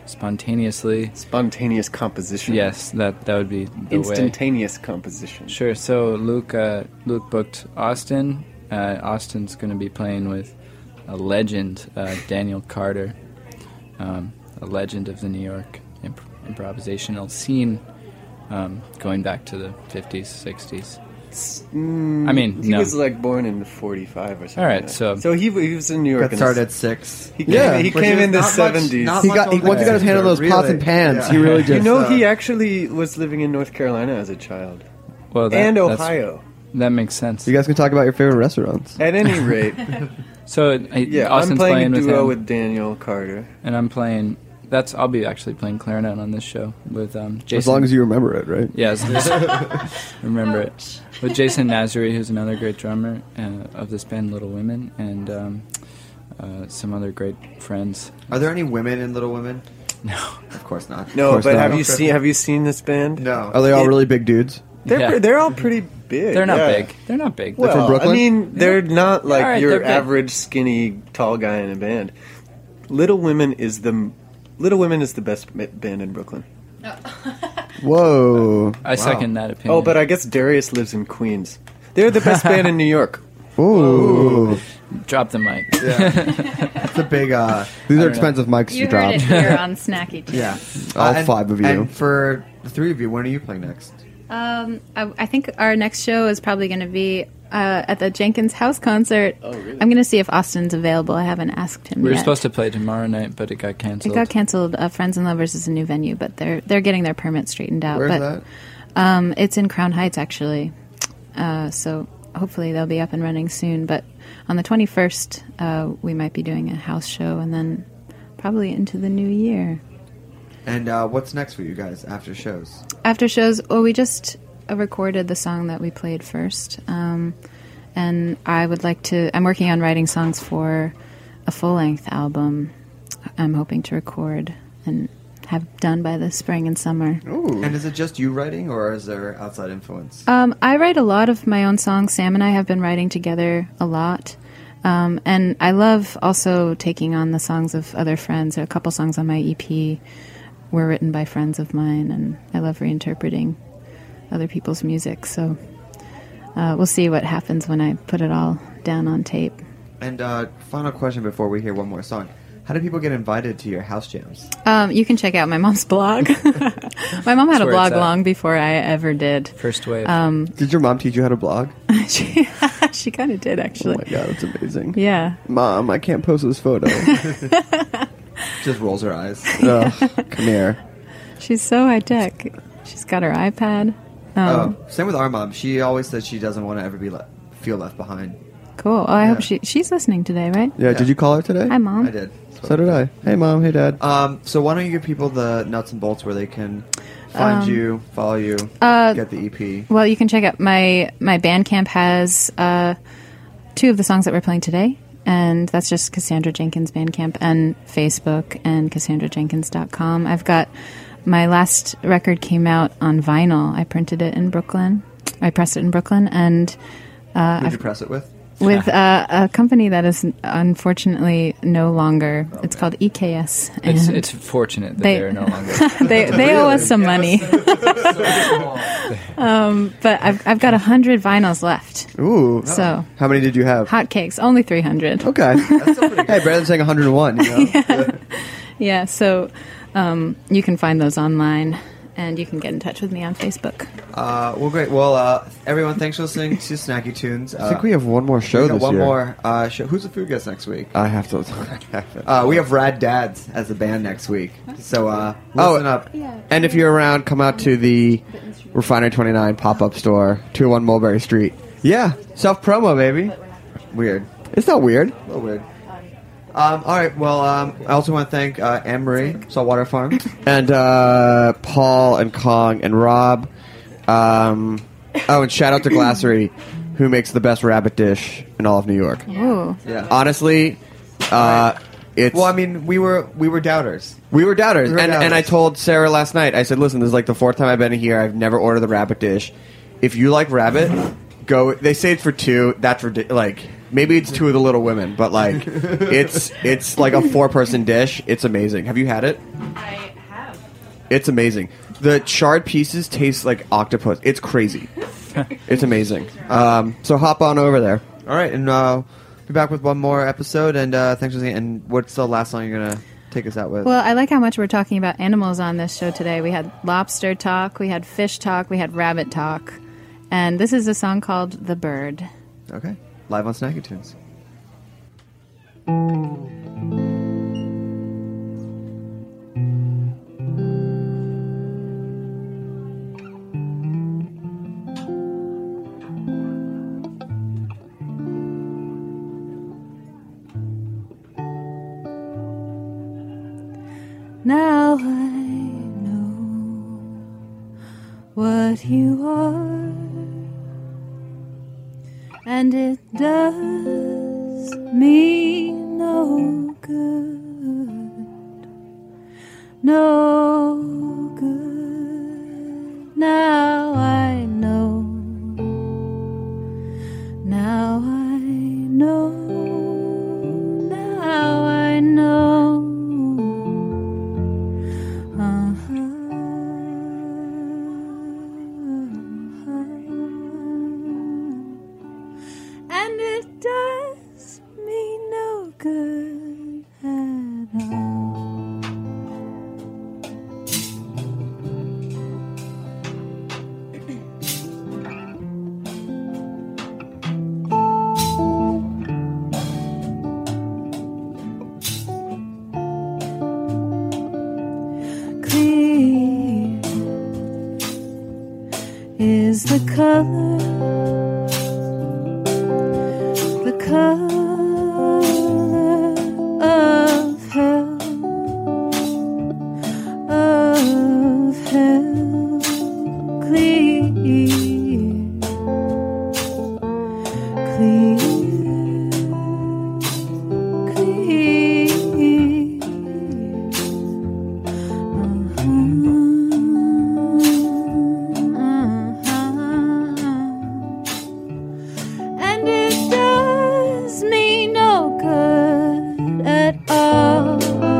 spontaneously. Spontaneous composition. Yes, that that would be the Instantaneous way. composition. Sure. So Luke uh, Luke booked Austin. Uh, Austin's going to be playing with a legend, uh, Daniel Carter, um, a legend of the New York imp- improvisational scene, um, going back to the fifties, sixties. Mm, I mean, he no. was like born in forty-five or something. All right, like that. so so he he was in New York. Got in started the, at six. He came, Yeah. he Which came is in the not much- seventies. not He much got he, older once he got his than hand on those really. pots and pans. Yeah. He really just You know, uh, he actually was living in North Carolina as a child, well, that, and that's- Ohio. That makes sense. You guys can talk about your favorite restaurants. At any rate, So uh, yeah, Austin's I'm playing, playing a with duo him, with Daniel Carter. and I'm playing. That's I'll be actually playing clarinet on this show with um, Jason. As long as you remember it, right? Yes, remember it. With Jason Nazary, who's another great drummer uh, of this band, Little Women, and um, uh, some other great friends. Are there any women in Little Women? No, Of course not. No, course but not. have you seen have you seen this band? No. Are they all It- really big dudes? They're Yeah. pre- they're all pretty big. they're not yeah. big. They're not big. Well, from Brooklyn? I mean, they're not like All right, your they're big. average skinny tall guy in a band. Little Women is the Little Women is the best m- band in Brooklyn. Whoa. I second that opinion. Oh, but I guess Darius lives in Queens. They're the best band in New York. Ooh. drop the mic. It's a big. Uh, These are know. expensive mics You to heard drop. it here on Snacky Tunes. yeah. All and- five of you. And for the three of you, when are you playing next? Um, I, I think our next show is probably going to be uh, at the Jenkins House concert. Oh, really? I'm going to see if Austin's available. I haven't asked him We were yet. supposed to play tomorrow night, but it got It canceled. got canceled. Uh, Friends and Lovers is a new venue, but they're they're getting their permit straightened out. Where's but, that? Um, it's in Crown Heights, actually. Uh, so hopefully they'll be up and running soon. But on the twenty-first, uh, we might be doing a house show, and then probably into the new year. And uh, what's next for you guys after shows? After shows, well, we just uh, recorded the song that we played first. Um, and I would like to, I'm working on writing songs for a full-length album I'm hoping to record and have done by the spring and summer. And is it just you writing, or is there outside influence? Um, I write a lot of my own songs. Sam and I have been writing together a lot. Um, and I love also taking on the songs of other friends. A couple songs on my E P were written by friends of mine, and I love reinterpreting other people's music. So uh, we'll see what happens when I put it all down on tape. And uh, final question before we hear one more song. How do people get invited to your house jams? Um, you can check out my mom's blog. My mom had That's a where blog it's at. long before I ever did. First wave. Um, Did your mom teach you how to blog? she she kind of did, actually. Oh my god, that's amazing. Yeah. Mom, I can't post this photo. Just rolls her eyes. Ugh, come here. She's so high tech. She's got her iPad. Um, Oh, same with our mom. She always says she doesn't want to ever be le- feel left behind. Cool. Oh, I Yeah. hope she she's listening today, right? Yeah, Yeah. did you call her today? Hi, Mom. I did. So did I. Hey, Mom. Hey, Dad. Um, so why don't you give people the nuts and bolts where they can find Um, you, follow you, uh, get the E P? Well, you can check out my my Bandcamp has uh, two of the songs that we're playing today, and that's just Cassandra Jenkins Bandcamp, and Facebook and cassandra jenkins dot com. I've got my last record came out on vinyl. I printed it in Brooklyn. I pressed it in Brooklyn, and uh, Who'd I've you press it with? with uh, a company that is unfortunately no longer. It's called E K S. it's, and it's fortunate that they- they, are no longer. they they owe us some money. um, but I've I've got a hundred vinyls left. Ooh. So How many did you have? hotcakes, only three hundred. Okay. Hey, Brandon's saying one hundred one. You know? Yeah, so um, you can find those online, and you can get in touch with me on Facebook. Uh, well, great. Well, uh, everyone, thanks for listening to Snacky Tunes. Uh, I think we have one more show we got this one year. more uh, show. Who's the food guest next week? I have to. Uh, we have Rad Dads as a band next week. So uh, Oh, listen up. And if you're around, come out to the Refinery twenty-nine pop-up store, two oh one Mulberry Street. Yeah, self-promo, baby. Weird. It's not weird. A little weird. Um, all right. Well, um, I also want to thank uh, Anne Marie, Saltwater Farm. And uh, Paul and Kong and Rob. Um, oh, and shout out to Glassery, who makes the best rabbit dish in all of New York. Ooh. Yeah. Honestly, uh, it's Well, I mean, we were we were doubters. we were doubters, We were and doubters. and I told Sarah last night. I said, "Listen, this is like the fourth time I've been here. I've never ordered the rabbit dish. If you like rabbit, go." They say it's for two. That's ridiculous. Like maybe it's two of the Little Women, but like it's it's like a four person dish. It's amazing. Have you had it? I have. It's amazing. The charred pieces taste like octopus. It's crazy. It's amazing. Um, so hop on over there. All right, and uh, be back with one more episode. And uh, thanks for listening. And what's the last song you're gonna take us out with? Well, I like how much we're talking about animals on this show today. We had lobster talk, we had fish talk, we had rabbit talk, and this is a song called "The Bird." Okay, live on Snacky Tunes. Now I know what you are, and it does me no good, no good. Now I know, now I know, now I know. And it does me no good at all. Clear is the color, the color of hell, of hell. Clear, clear, clear. And it does me no good at all.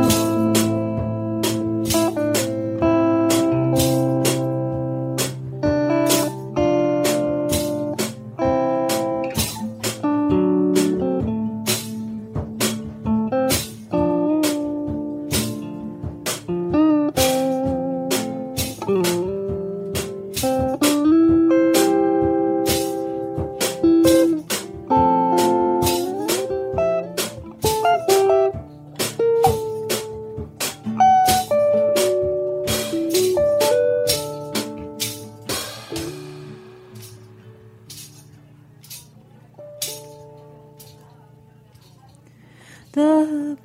The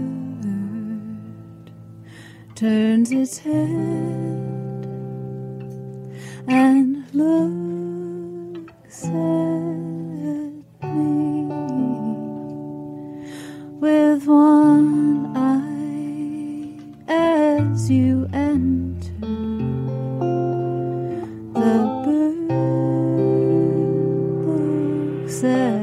bird turns its head and looks at me with one eye as you enter. The bird looks at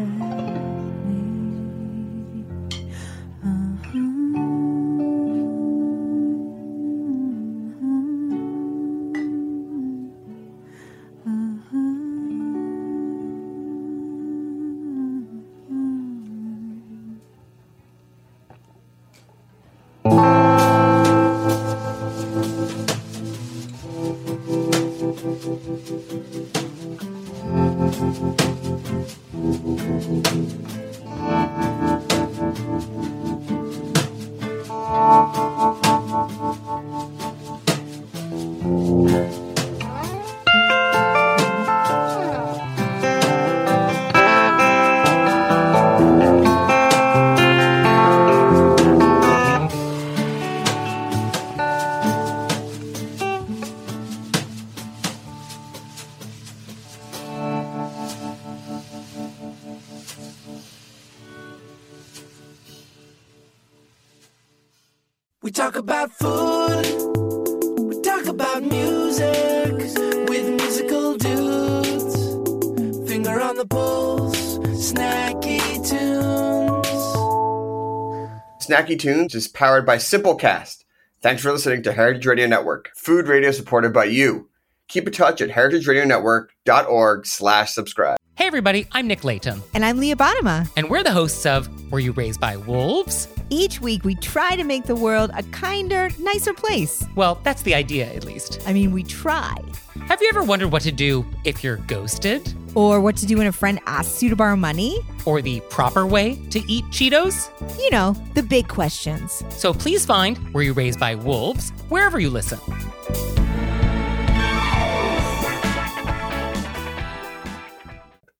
We talk about food, we talk about music with musical dudes. Finger on the pulse, snacky tunes. Tunes. Snacky Tunes is powered by Simplecast. Thanks for listening to Heritage Radio Network, food radio supported by you. Keep in touch at heritageradionetwork.org slash subscribe. Hey everybody, I'm Nick Latham. And I'm Leah Bottima. And we're the hosts of Were You Raised by Wolves? Each week we try to make the world a kinder, nicer place. Well, that's the idea, at least. I mean, we try. Have you ever wondered what to do if you're ghosted? Or what to do when a friend asks you to borrow money? Or the proper way to eat Cheetos? You know, the big questions. So please find Were You Raised by Wolves wherever you listen.